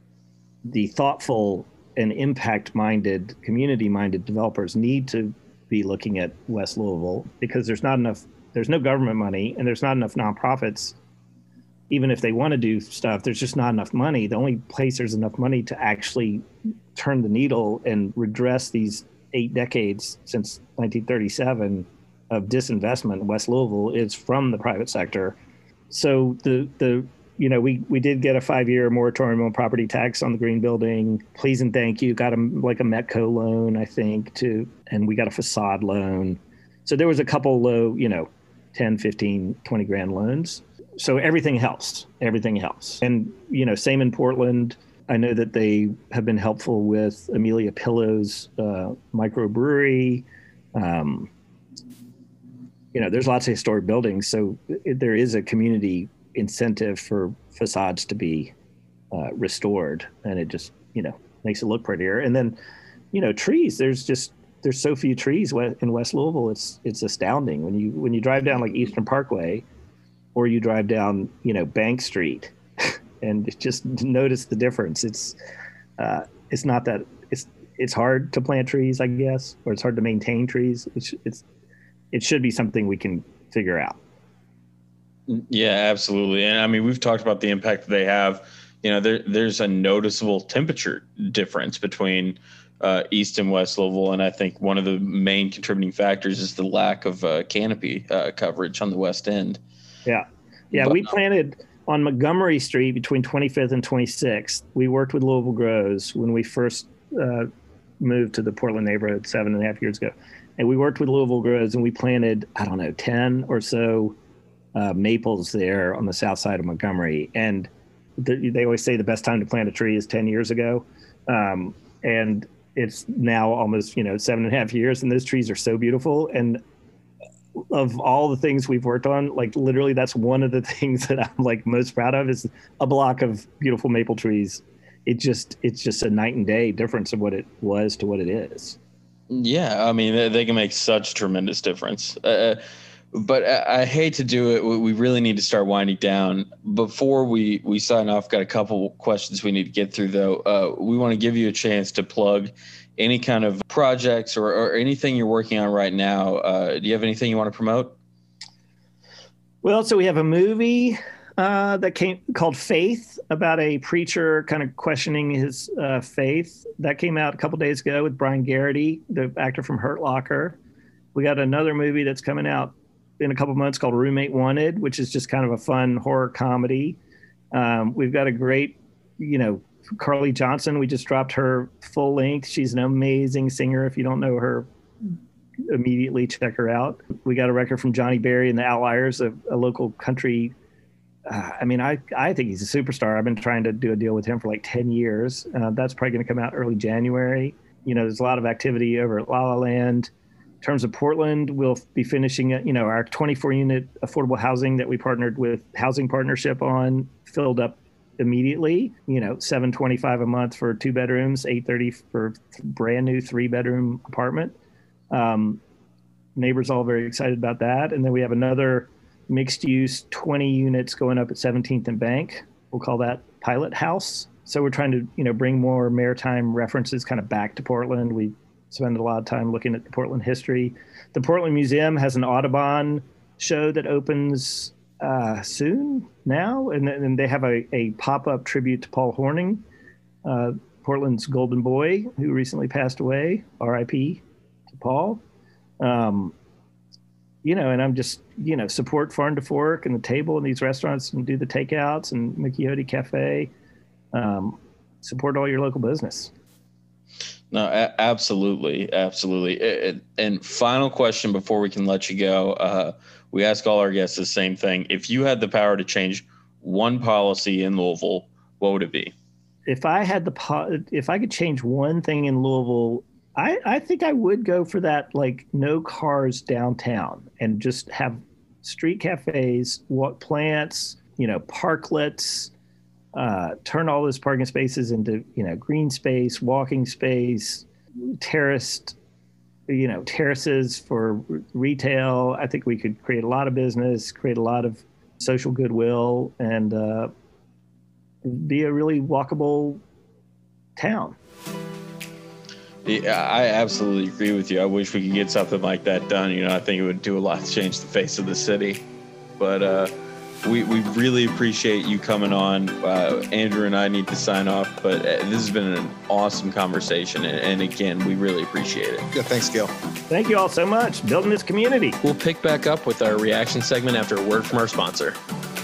the thoughtful and impact-minded, community-minded developers need to be looking at West Louisville, because there's not enough, there's no government money, and there's not enough nonprofits. Even if they want to do stuff, there's just not enough money. The only place there's enough money to actually turn the needle and redress these eight decades since nineteen thirty-seven of disinvestment in West Louisville is from the private sector. So the, the you know, we, we did get a five-year moratorium on property tax on the Green Building. Please and thank you. Got a, like a Metco loan, I think, too. And we got a facade loan. So there was a couple low, you know, ten, fifteen, twenty grand loans. So everything helps. Everything helps. And, you know, same in Portland. I know that they have been helpful with Amelia Pillow's uh, microbrewery. Um, you know, there's lots of historic buildings. So it, there is a community incentive for facades to be uh, restored. And it just, you know, makes it look prettier. And then, you know, trees, there's just, there's so few trees in West Louisville. It's, it's astounding. When you, when you drive down like Eastern Parkway, or you drive down, you know, Bank Street, and just notice the difference. It's uh, it's not that it's it's hard to plant trees, I guess, or it's hard to maintain trees. It's it's it should be something we can figure out. Yeah, absolutely. And I mean, we've talked about the impact they have. You know, there there's a noticeable temperature difference between uh, East and West Louisville, and I think one of the main contributing factors is the lack of uh, canopy uh, coverage on the west end. Yeah, yeah. But, we planted on Montgomery Street between twenty-fifth and twenty-sixth. We worked with Louisville Grows when we first uh, moved to the Portland neighborhood seven and a half years ago, and we worked with Louisville Grows, and we planted I don't know ten or so uh, maples there on the south side of Montgomery, and they always say the best time to plant a tree is ten years ago. Um, and it's now almost, you know, seven and a half years. And those trees are so beautiful. And of all the things we've worked on, like literally that's one of the things that I'm like most proud of is a block of beautiful maple trees. It just, it's just a night and day difference of what it was to what it is. Yeah. I mean, they, they can make such tremendous difference. Uh, But I, I hate to do it. We really need to start winding down. Before we, we sign off, got a couple questions we need to get through, though. Uh, we want to give you a chance to plug any kind of projects or, or anything you're working on right now. Uh, do you have anything you want to promote? Well, so we have a movie uh, that came called Faith about a preacher kind of questioning his uh, faith. That came out a couple days ago with Brian Garrity, the actor from Hurt Locker. We got another movie that's coming out in a couple months called Roommate Wanted, which is just kind of a fun horror comedy. Um, we've got a great, you know, Carly Johnson. We just dropped her full length. She's an amazing singer. If you don't know her, immediately check her out. We got a record from Johnny Berry and the Outliers, a, a local country. Uh, I mean, I, I think he's a superstar. I've been trying to do a deal with him for like ten years. Uh, that's probably going to come out early January. You know, there's a lot of activity over at La La Land. In terms of Portland, we'll be finishing, you know, our twenty-four unit affordable housing that we partnered with Housing Partnership on filled up immediately. You know, seven twenty-five a month for two bedrooms, eight thirty for brand new three bedroom apartment. Um, neighbors all very excited about that. And then we have another mixed use twenty units going up at seventeenth and Bank. We'll call that Pilot House. So we're trying to, you know, bring more maritime references kind of back to Portland. We spend a lot of time looking at the Portland history. The Portland Museum has an Audubon show that opens uh, soon now, and, and they have a, a pop-up tribute to Paul Horning, uh, Portland's golden boy, who recently passed away, R I P to Paul. Um, you know, and I'm just, you know, support Farm to Fork and the table in these restaurants and do the takeouts and Michiotti Cafe. Um, support all your local business. No, a- absolutely. Absolutely. It, it, and final question before we can let you go. Uh, we ask all our guests the same thing. If you had the power to change one policy in Louisville, what would it be? If I had the, po- if I could change one thing in Louisville, I, I think I would go for that, like no cars downtown and just have street cafes, what plants, you know, parklets, Uh, turn all those parking spaces into, you know, green space, walking space, terraced, you know, terraces for retail. I think we could create a lot of business, create a lot of social goodwill, and uh, be a really walkable town. Yeah, I absolutely agree with you. I wish we could get something like that done. You know, I think it would do a lot to change the face of the city. But, uh, We we really appreciate you coming on. Uh, Andrew and I need to sign off, but this has been an awesome conversation. And, and again, we really appreciate it. Yeah, thanks, Gil. Thank you all so much. Building this community. We'll pick back up with our reaction segment after a word from our sponsor.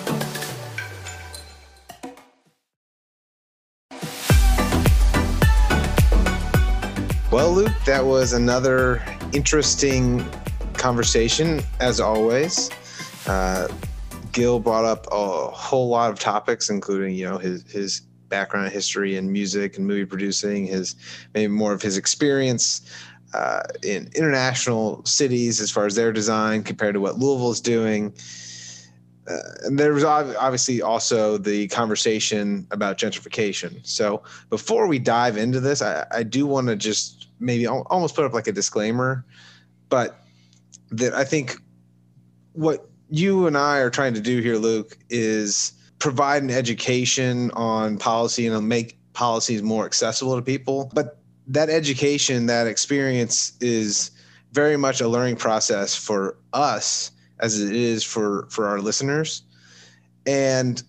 Well, Luke, that was another interesting conversation, as always. Uh, Gil brought up a whole lot of topics, including, you know, his his background, history in music and movie producing, his maybe more of his experience uh, in international cities as far as their design compared to what Louisville is doing. Uh, and there was obviously also the conversation about gentrification. So before we dive into this, I, I do want to just maybe almost put up like a disclaimer, but that I think what you and I are trying to do here, Luke, is provide an education on policy and it'll make policies more accessible to people. But that education, that experience is very much a learning process for us as it is for, for our listeners. And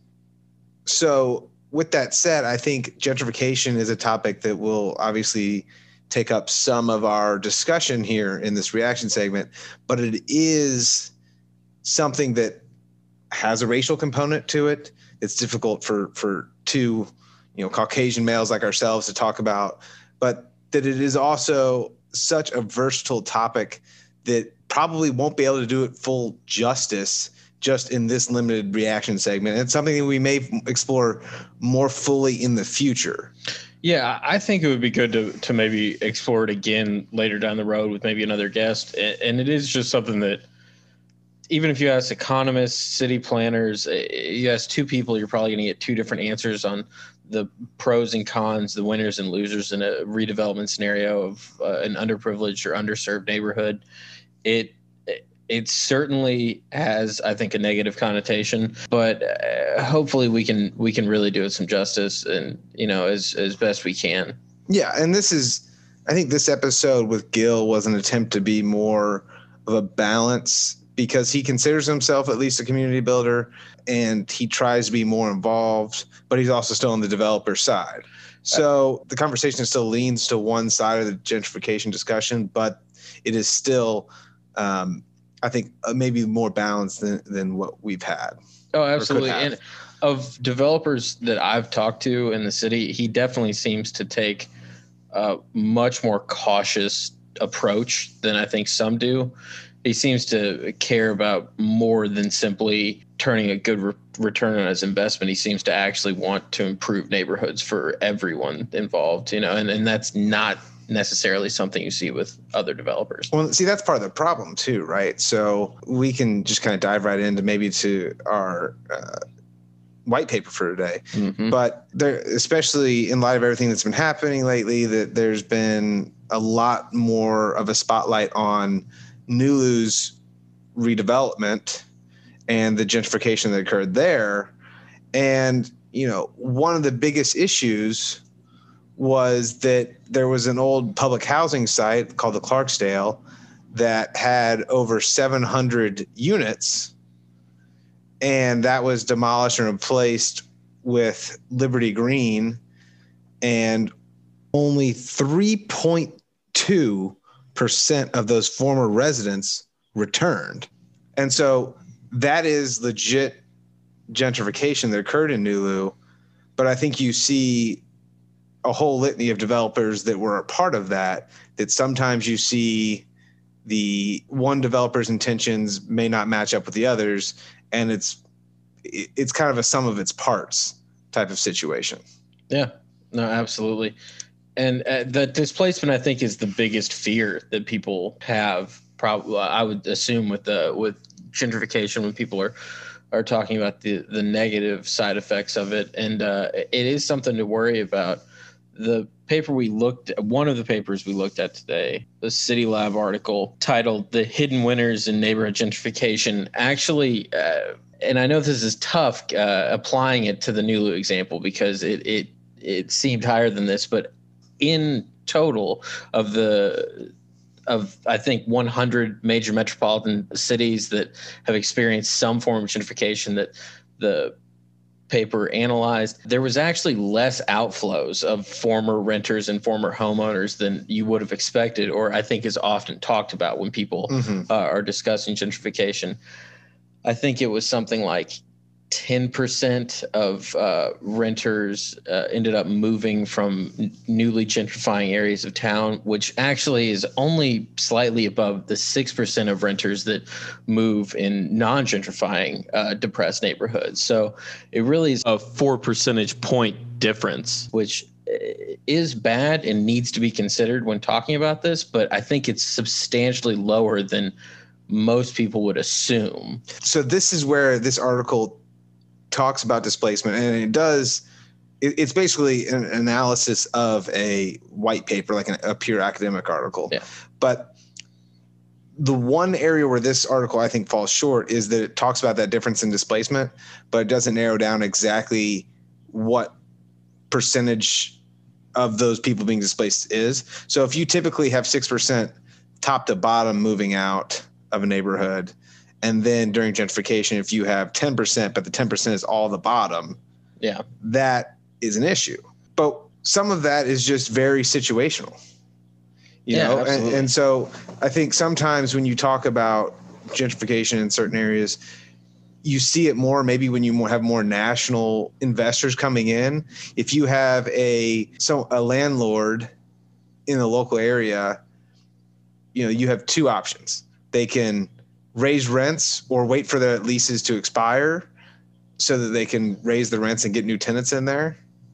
so with that said, I think gentrification is a topic that will obviously take up some of our discussion here in this reaction segment, but it is something that has a racial component to it. It's difficult for, for two, you know, Caucasian males like ourselves to talk about, but that it is also such a versatile topic that probably won't be able to do it full justice just in this limited reaction segment. It's something that we may explore more fully in the future. Yeah, I think it would be good to to maybe explore it again later down the road with maybe another guest. And it is just something that even if you ask economists, city planners, you ask two people, you're probably going to get two different answers on the pros and cons, the winners and losers in a redevelopment scenario of uh, an underprivileged or underserved neighborhood. It it certainly has, I think, a negative connotation, but uh, hopefully we can we can really do it some justice, and you know, as as best we can. Yeah, and this is, I think, this episode with Gil was an attempt to be more of a balance, because he considers himself at least a community builder and he tries to be more involved, but he's also still on the developer side. So the conversation still leans to one side of the gentrification discussion, but it is still, um, I think, uh, maybe more balanced than, than what we've had. Oh, absolutely. And of developers that I've talked to in the city, he definitely seems to take a much more cautious approach than I think some do. He seems to care about more than simply turning a good re- return on his investment. He seems to actually want to improve neighborhoods for everyone involved, you know, and, and that's not necessarily something you see with other developers. Well, see, that's part of the problem too, right? So we can just kind of dive right into maybe to our uh, white paper for today. Mm-hmm. But there, especially in light of everything that's been happening lately, that there's been a lot more of a spotlight on Nulu's redevelopment and the gentrification that occurred there. And, you know, one of the biggest issues was that there was an old public housing site called the Clarksdale that had over seven hundred units, and that was demolished and replaced with Liberty Green, and only three point two percent of those former residents returned. And so that is legit gentrification that occurred in Nulu. But I think you see a whole litany of developers that were a part of that, that sometimes you see the one developer's intentions may not match up with the others. And it's, it's kind of a sum of its parts type of situation. Yeah, no, absolutely. And uh, the displacement, I think, is the biggest fear that people have. Probably, I would assume, with the with gentrification, when people are are talking about the the negative side effects of it, and uh, it is something to worry about. The paper we looked at, one of the papers we looked at today, the City Lab article titled "The Hidden Winners in Neighborhood Gentrification," actually, uh, and I know this is tough uh, applying it to the Nulu example because it it it seemed higher than this, but in total of the of I think one hundred major metropolitan cities that have experienced some form of gentrification that the paper analyzed, there was actually less outflows of former renters and former homeowners than you would have expected, or I think is often talked about when people mm-hmm. uh, are discussing gentrification. I think it was something like ten percent of uh, renters uh, ended up moving from n- newly gentrifying areas of town, which actually is only slightly above the six percent of renters that move in non-gentrifying uh, depressed neighborhoods. So it really is a four percentage point difference, which is bad and needs to be considered when talking about this. But I think it's substantially lower than most people would assume. So this is where this article talks about displacement, and it does it, it's basically an analysis of a white paper, like an, a pure academic article. Yeah. But the one area where this article I think falls short is that it talks about that difference in displacement, but it doesn't narrow down exactly what percentage of those people being displaced is. So if you typically have six percent top to bottom moving out of a neighborhood, and then during gentrification, if you have ten percent, but the ten percent is all the bottom, yeah, that is an issue. But some of that is just very situational, you yeah, know? absolutely. And, and so I think sometimes when you talk about gentrification in certain areas, you see it more maybe when you have more national investors coming in. If you have a so a landlord in a local area, you know, you have two options. They can raise rents or wait for their leases to expire so that they can raise the rents and get new tenants in there.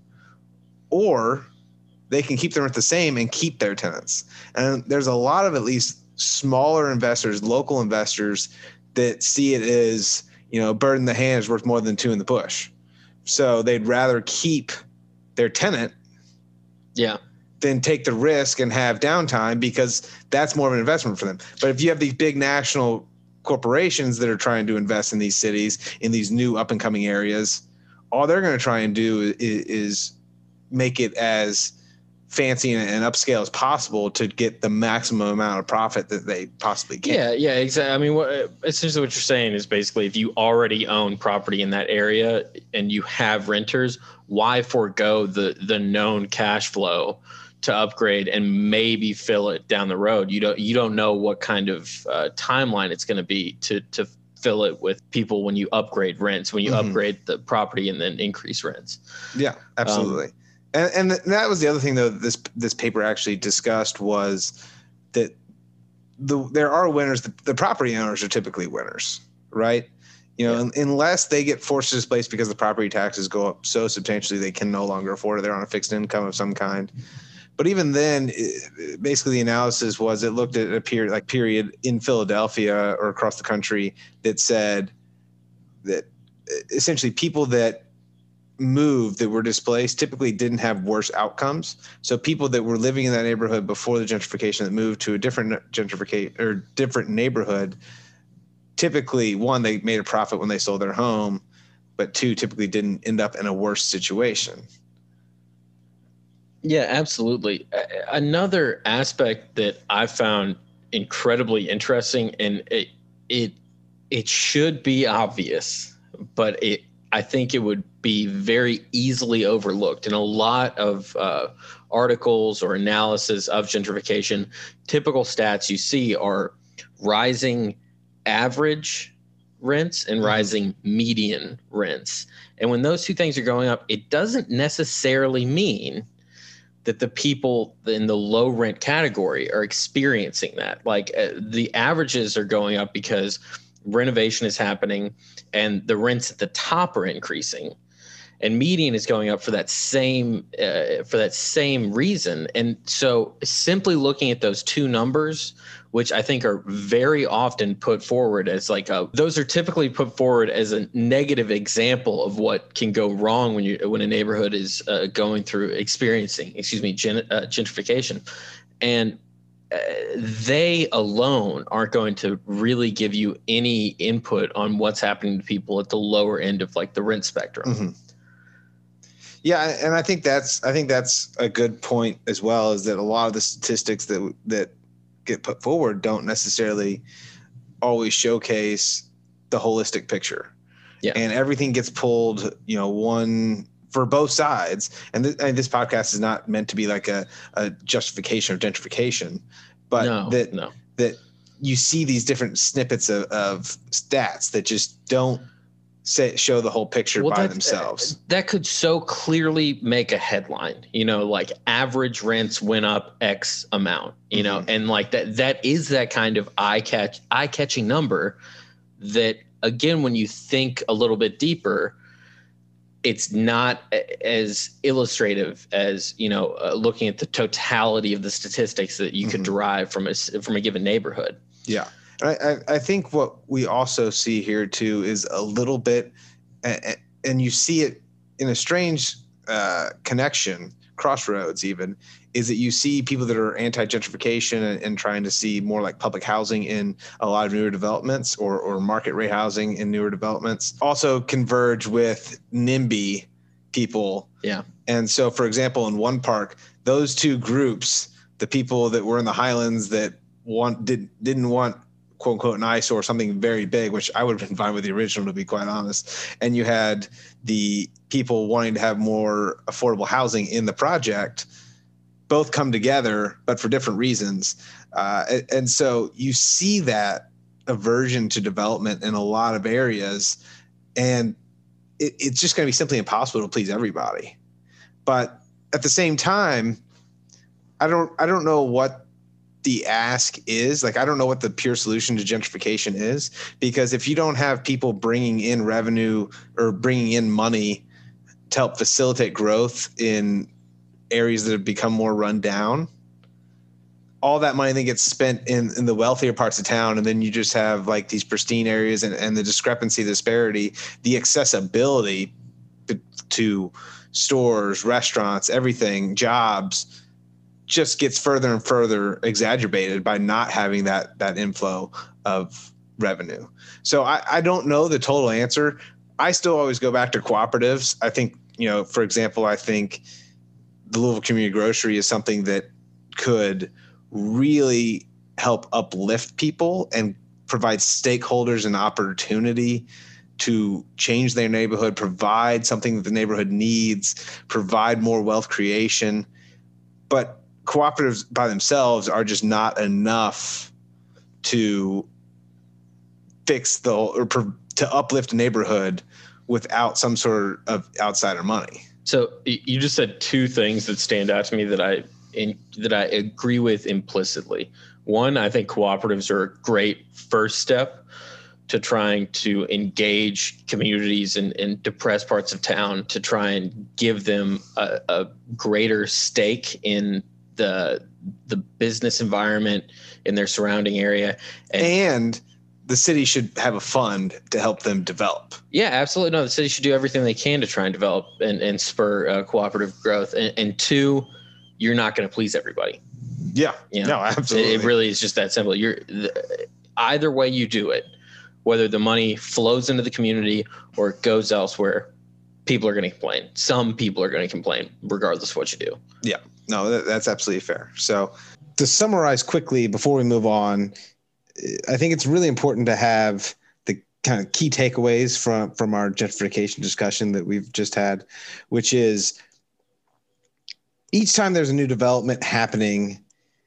Or they can keep the rent the same and keep their tenants. And there's a lot of at least smaller investors, local investors that see it as, you know, a bird in the hand is worth more than two in the bush. So they'd rather keep their tenant yeah, than take the risk and have downtime, because that's more of an investment for them. But if you have these big national corporations that are trying to invest in these cities, in these new up and coming areas, all they're going to try and do is, is make it as fancy and, and upscale as possible to get the maximum amount of profit that they possibly can. Yeah, yeah, exactly. I mean, what, essentially what you're saying is basically if you already own property in that area and you have renters, why forego the the known cash flow to upgrade and maybe fill it down the road? You don't you don't know what kind of uh, timeline it's going to be to to fill it with people when you upgrade rents, when you mm-hmm. upgrade the property and then increase rents. Yeah, absolutely. Um, And, and that was the other thing, though, this this paper actually discussed was that the there are winners. The, the property owners are typically winners, right? You know, yeah. unless they get forced to displace because the property taxes go up so substantially they can no longer afford it. They're on a fixed income of some kind. But even then, it, basically the analysis was it looked at a period like period in Philadelphia or across the country that said that essentially people that moved that were displaced typically didn't have worse outcomes. So people that were living in that neighborhood before the gentrification that moved to a different gentrification or different neighborhood, typically one, they made a profit when they sold their home, but two, typically didn't end up in a worse situation. Yeah, absolutely. Another aspect that I found incredibly interesting, and it it it should be obvious, but it I think it would be very easily overlooked in a lot of uh, articles or analysis of gentrification. Typical stats you see are rising average rents and rising median rents. And when those two things are going up, it doesn't necessarily mean that the people in the low rent category are experiencing that. Like uh, the averages are going up because renovation is happening and the rents at the top are increasing, and median is going up for that same uh, for that same reason. And so simply looking at those two numbers, which I think are very often put forward as like a, those are typically put forward as a negative example of what can go wrong when you when a neighborhood is uh, going through experiencing, excuse me, gen, uh, gentrification. And uh, they alone aren't going to really give you any input on what's happening to people at the lower end of like the rent spectrum. Mm-hmm. Yeah, and I think that's I think that's a good point as well, is that a lot of the statistics that that get put forward don't necessarily always showcase the holistic picture. Yeah. And everything gets pulled, you know, one for both sides. And, th- and this podcast is not meant to be like a, a justification of gentrification, but no, that no. that you see these different snippets of, of stats that just don't say, show the whole picture well, by that, themselves. Uh, that could so clearly make a headline, you know, like average rents went up X amount, you mm-hmm. know, and like that, that is that kind of eye catch, eye catching number that, again, when you think a little bit deeper, it's not as illustrative as, you know, uh, looking at the totality of the statistics that you mm-hmm. could derive from a, from a given neighborhood. Yeah. I, I think what we also see here too is a little bit, and you see it in a strange uh, connection crossroads even, is that you see people that are anti-gentrification and, and trying to see more like public housing in a lot of newer developments, or, or market rate housing in newer developments, also converge with NIMBY people. Yeah. And so, for example, in one park, those two groups, the people that were in the Highlands that want did, didn't want quote unquote an eyesore, something very big, which I would have been fine with the original, to be quite honest. And you had the people wanting to have more affordable housing in the project, both come together, but for different reasons. Uh, and, and so you see that aversion to development in a lot of areas, and it, it's just going to be simply impossible to please everybody. But at the same time, I don't, I don't know what the ask is. Like, I don't know what the pure solution to gentrification is, because if you don't have people bringing in revenue or bringing in money to help facilitate growth in areas that have become more run down, all that money then gets spent in, in the wealthier parts of town. And then you just have like these pristine areas, and, and the discrepancy, the disparity, the accessibility to, to stores, restaurants, everything, jobs, just gets further and further exacerbated by not having that that inflow of revenue. So I, I don't know the total answer. I still always go back to cooperatives. I think, you know, for example, I think the Louisville Community Grocery is something that could really help uplift people and provide stakeholders an opportunity to change their neighborhood, provide something that the neighborhood needs, provide more wealth creation. But cooperatives by themselves are just not enough to fix the or to uplift a neighborhood without some sort of outsider money. So you just said two things that stand out to me that I in, that I agree with implicitly. One, I think cooperatives are a great first step to trying to engage communities in, in depressed parts of town, to try and give them a, a greater stake in the the business environment in their surrounding area. And, and the city should have a fund to help them develop. Yeah, absolutely. No, the city should do everything they can to try and develop and, and spur uh, cooperative growth. And, and two, you're not going to please everybody. Yeah, you know, no, absolutely. It, it really is just that simple. You're the, either way you do it, whether the money flows into the community or it goes elsewhere, people are going to complain. Some people are going to complain regardless of what you do. Yeah. No, that, that's absolutely fair. So to summarize quickly before we move on, I think it's really important to have the kind of key takeaways from, from our gentrification discussion that we've just had, which is each time there's a new development happening,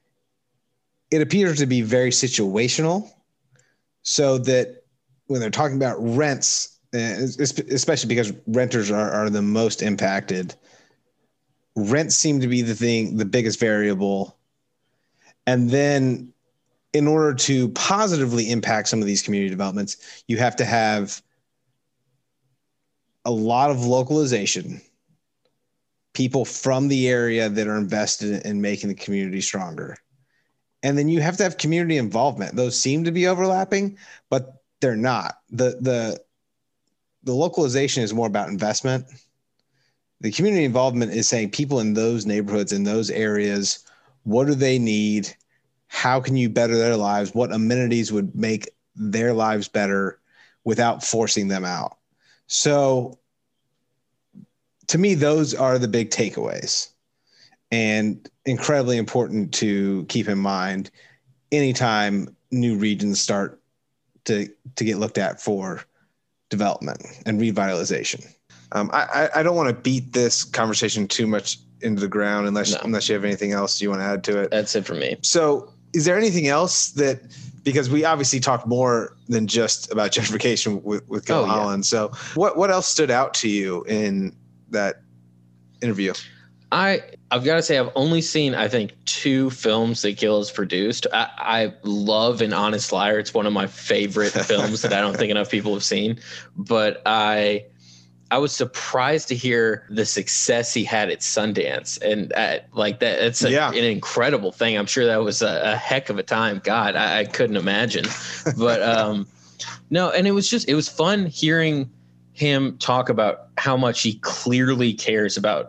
it appears to be very situational, so that when they're talking about rents, especially because renters are, are the most impacted, rents seem to be the thing, the biggest variable. And then in order to positively impact some of these community developments, you have to have a lot of localization, people from the area that are invested in making the community stronger. And then you have to have community involvement. Those seem to be overlapping, but they're not. The, the, the localization is more about investment. The community involvement is saying people in those neighborhoods, in those areas, what do they need? How can you better their lives? What amenities would make their lives better without forcing them out? So to me, those are the big takeaways, and incredibly important to keep in mind anytime new regions start to, to get looked at for development and revitalization. Um, I, I don't want to beat this conversation too much into the ground unless no. unless you have anything else you want to add to it. That's it for me. So is there anything else that, because we obviously talked more than just about gentrification with, with Gil oh, Holland. Yeah. So what, what else stood out to you in that interview? I, I've got to say, I've only seen, I think, two films that Gil has produced. I, I love An Honest Liar. It's one of my favorite films that I don't think enough people have seen. But I... I was surprised to hear the success he had at Sundance, and at, like that, it's a, yeah. an incredible thing. I'm sure that was a, a heck of a time. God, I, I couldn't imagine, but um, no. And it was just, it was fun hearing him talk about how much he clearly cares about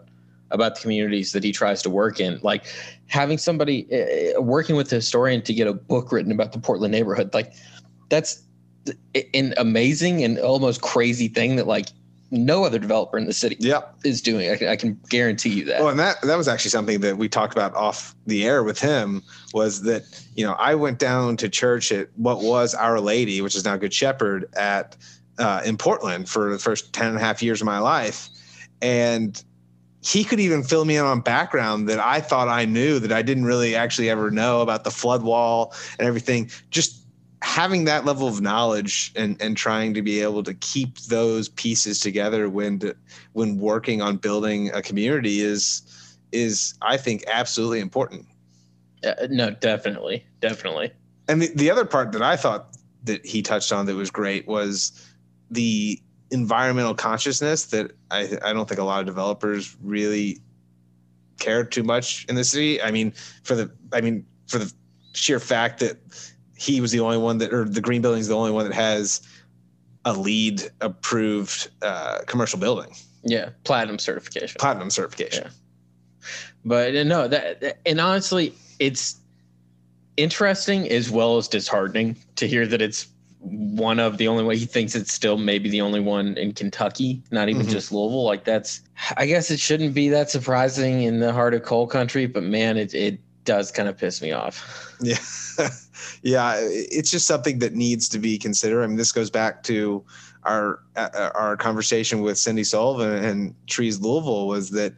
about the communities that he tries to work in. Like having somebody uh, working with a historian to get a book written about the Portland neighborhood, like that's an amazing and almost crazy thing that like no other developer in the city yep. is doing. I can, I can guarantee you that. Well, and that, that was actually something that we talked about off the air with him, was that, you know, I went down to church at what was Our Lady, which is now Good Shepherd, at uh, in Portland for the first ten and a half years of my life. And he could even fill me in on background that I thought I knew that I didn't really actually ever know about the flood wall and everything. Just having that level of knowledge and, and trying to be able to keep those pieces together when to, when working on building a community is is I think absolutely important. Uh, no, definitely, definitely. And the, the other part that I thought that he touched on that was great was the environmental consciousness that I I don't think a lot of developers really care too much in the city. I mean, for the I mean for the sheer fact that he was the only one that, or the Green Building is the only one that has a LEED approved uh, commercial building. Yeah, platinum certification. Platinum certification. Yeah. But uh, no, that and honestly, it's interesting as well as disheartening to hear that it's one of the only way. He thinks it's still maybe the only one in Kentucky, not even mm-hmm. just Louisville. Like that's, I guess it shouldn't be that surprising in the heart of coal country, but man, it it does kind of piss me off. Yeah. Yeah, it's just something that needs to be considered. I mean, this goes back to our uh, our conversation with Cindy Sullivan and Trees Louisville, was that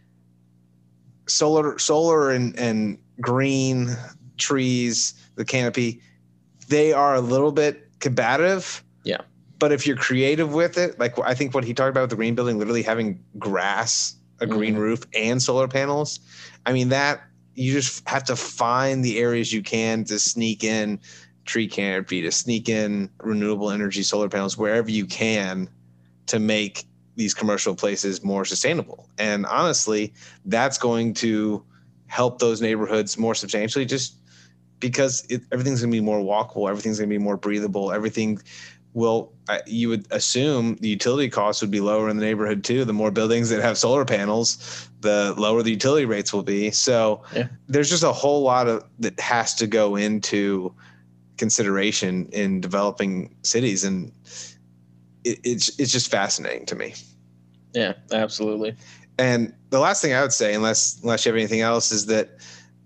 solar solar and, and green trees, the canopy, they are a little bit combative. Yeah. But if you're creative with it, like I think what he talked about with the Green Building, literally having grass, a green mm-hmm. roof, and solar panels, I mean, that you just have to find the areas you can to sneak in tree canopy, to sneak in renewable energy, solar panels, wherever you can to make these commercial places more sustainable. And honestly, that's going to help those neighborhoods more substantially, just because it, everything's going to be more walkable. Everything's going to be more breathable. Everything will, uh, you would assume the utility costs would be lower in the neighborhood too. The more buildings that have solar panels, the lower the utility rates will be. So yeah. There's just a whole lot of that has to go into consideration in developing cities. And it, it's, it's just fascinating to me. Yeah, absolutely. And the last thing I would say, unless, unless you have anything else, is that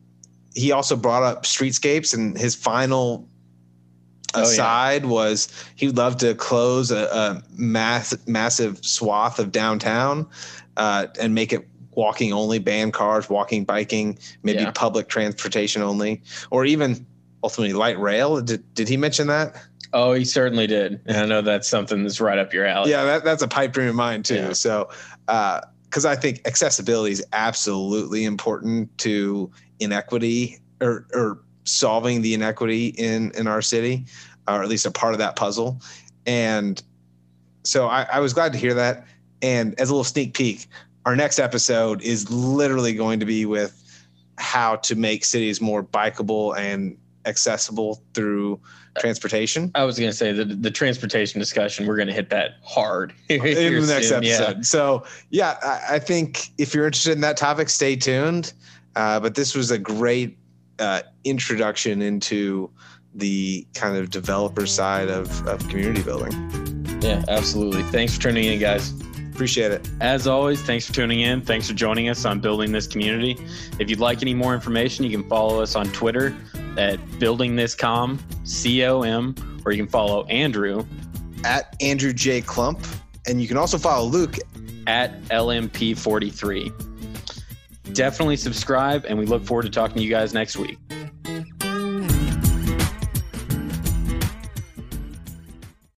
he also brought up streetscapes, and his final aside oh, yeah. was he would love to close a, a mass, massive swath of downtown uh, and make it walking only, ban cars, walking, biking, maybe yeah. public transportation only, or even ultimately light rail. Did, did he mention that? Oh, he certainly did. And I know that's something that's right up your alley. Yeah, that, that's a pipe dream of mine too. Yeah. So, uh, because I think accessibility is absolutely important to inequity or, or solving the inequity in, in our city, or at least a part of that puzzle. And so I, I was glad to hear that. And as a little sneak peek, our next episode is literally going to be with how to make cities more bikeable and accessible through transportation. I was going to say the the transportation discussion, we're going to hit that hard in the next soon. episode. Yeah. So yeah, I, I think if you're interested in that topic, stay tuned. Uh, but this was a great uh, introduction into the kind of developer side of, of community building. Yeah, absolutely. Thanks for tuning in, guys. Appreciate it. As always, thanks for tuning in. Thanks for joining us on Building This Community. If you'd like any more information, you can follow us on Twitter at Building This Com, C O M, or you can follow Andrew at Andrew J. Klump. And you can also follow Luke at L M P forty-three. Definitely subscribe, and we look forward to talking to you guys next week.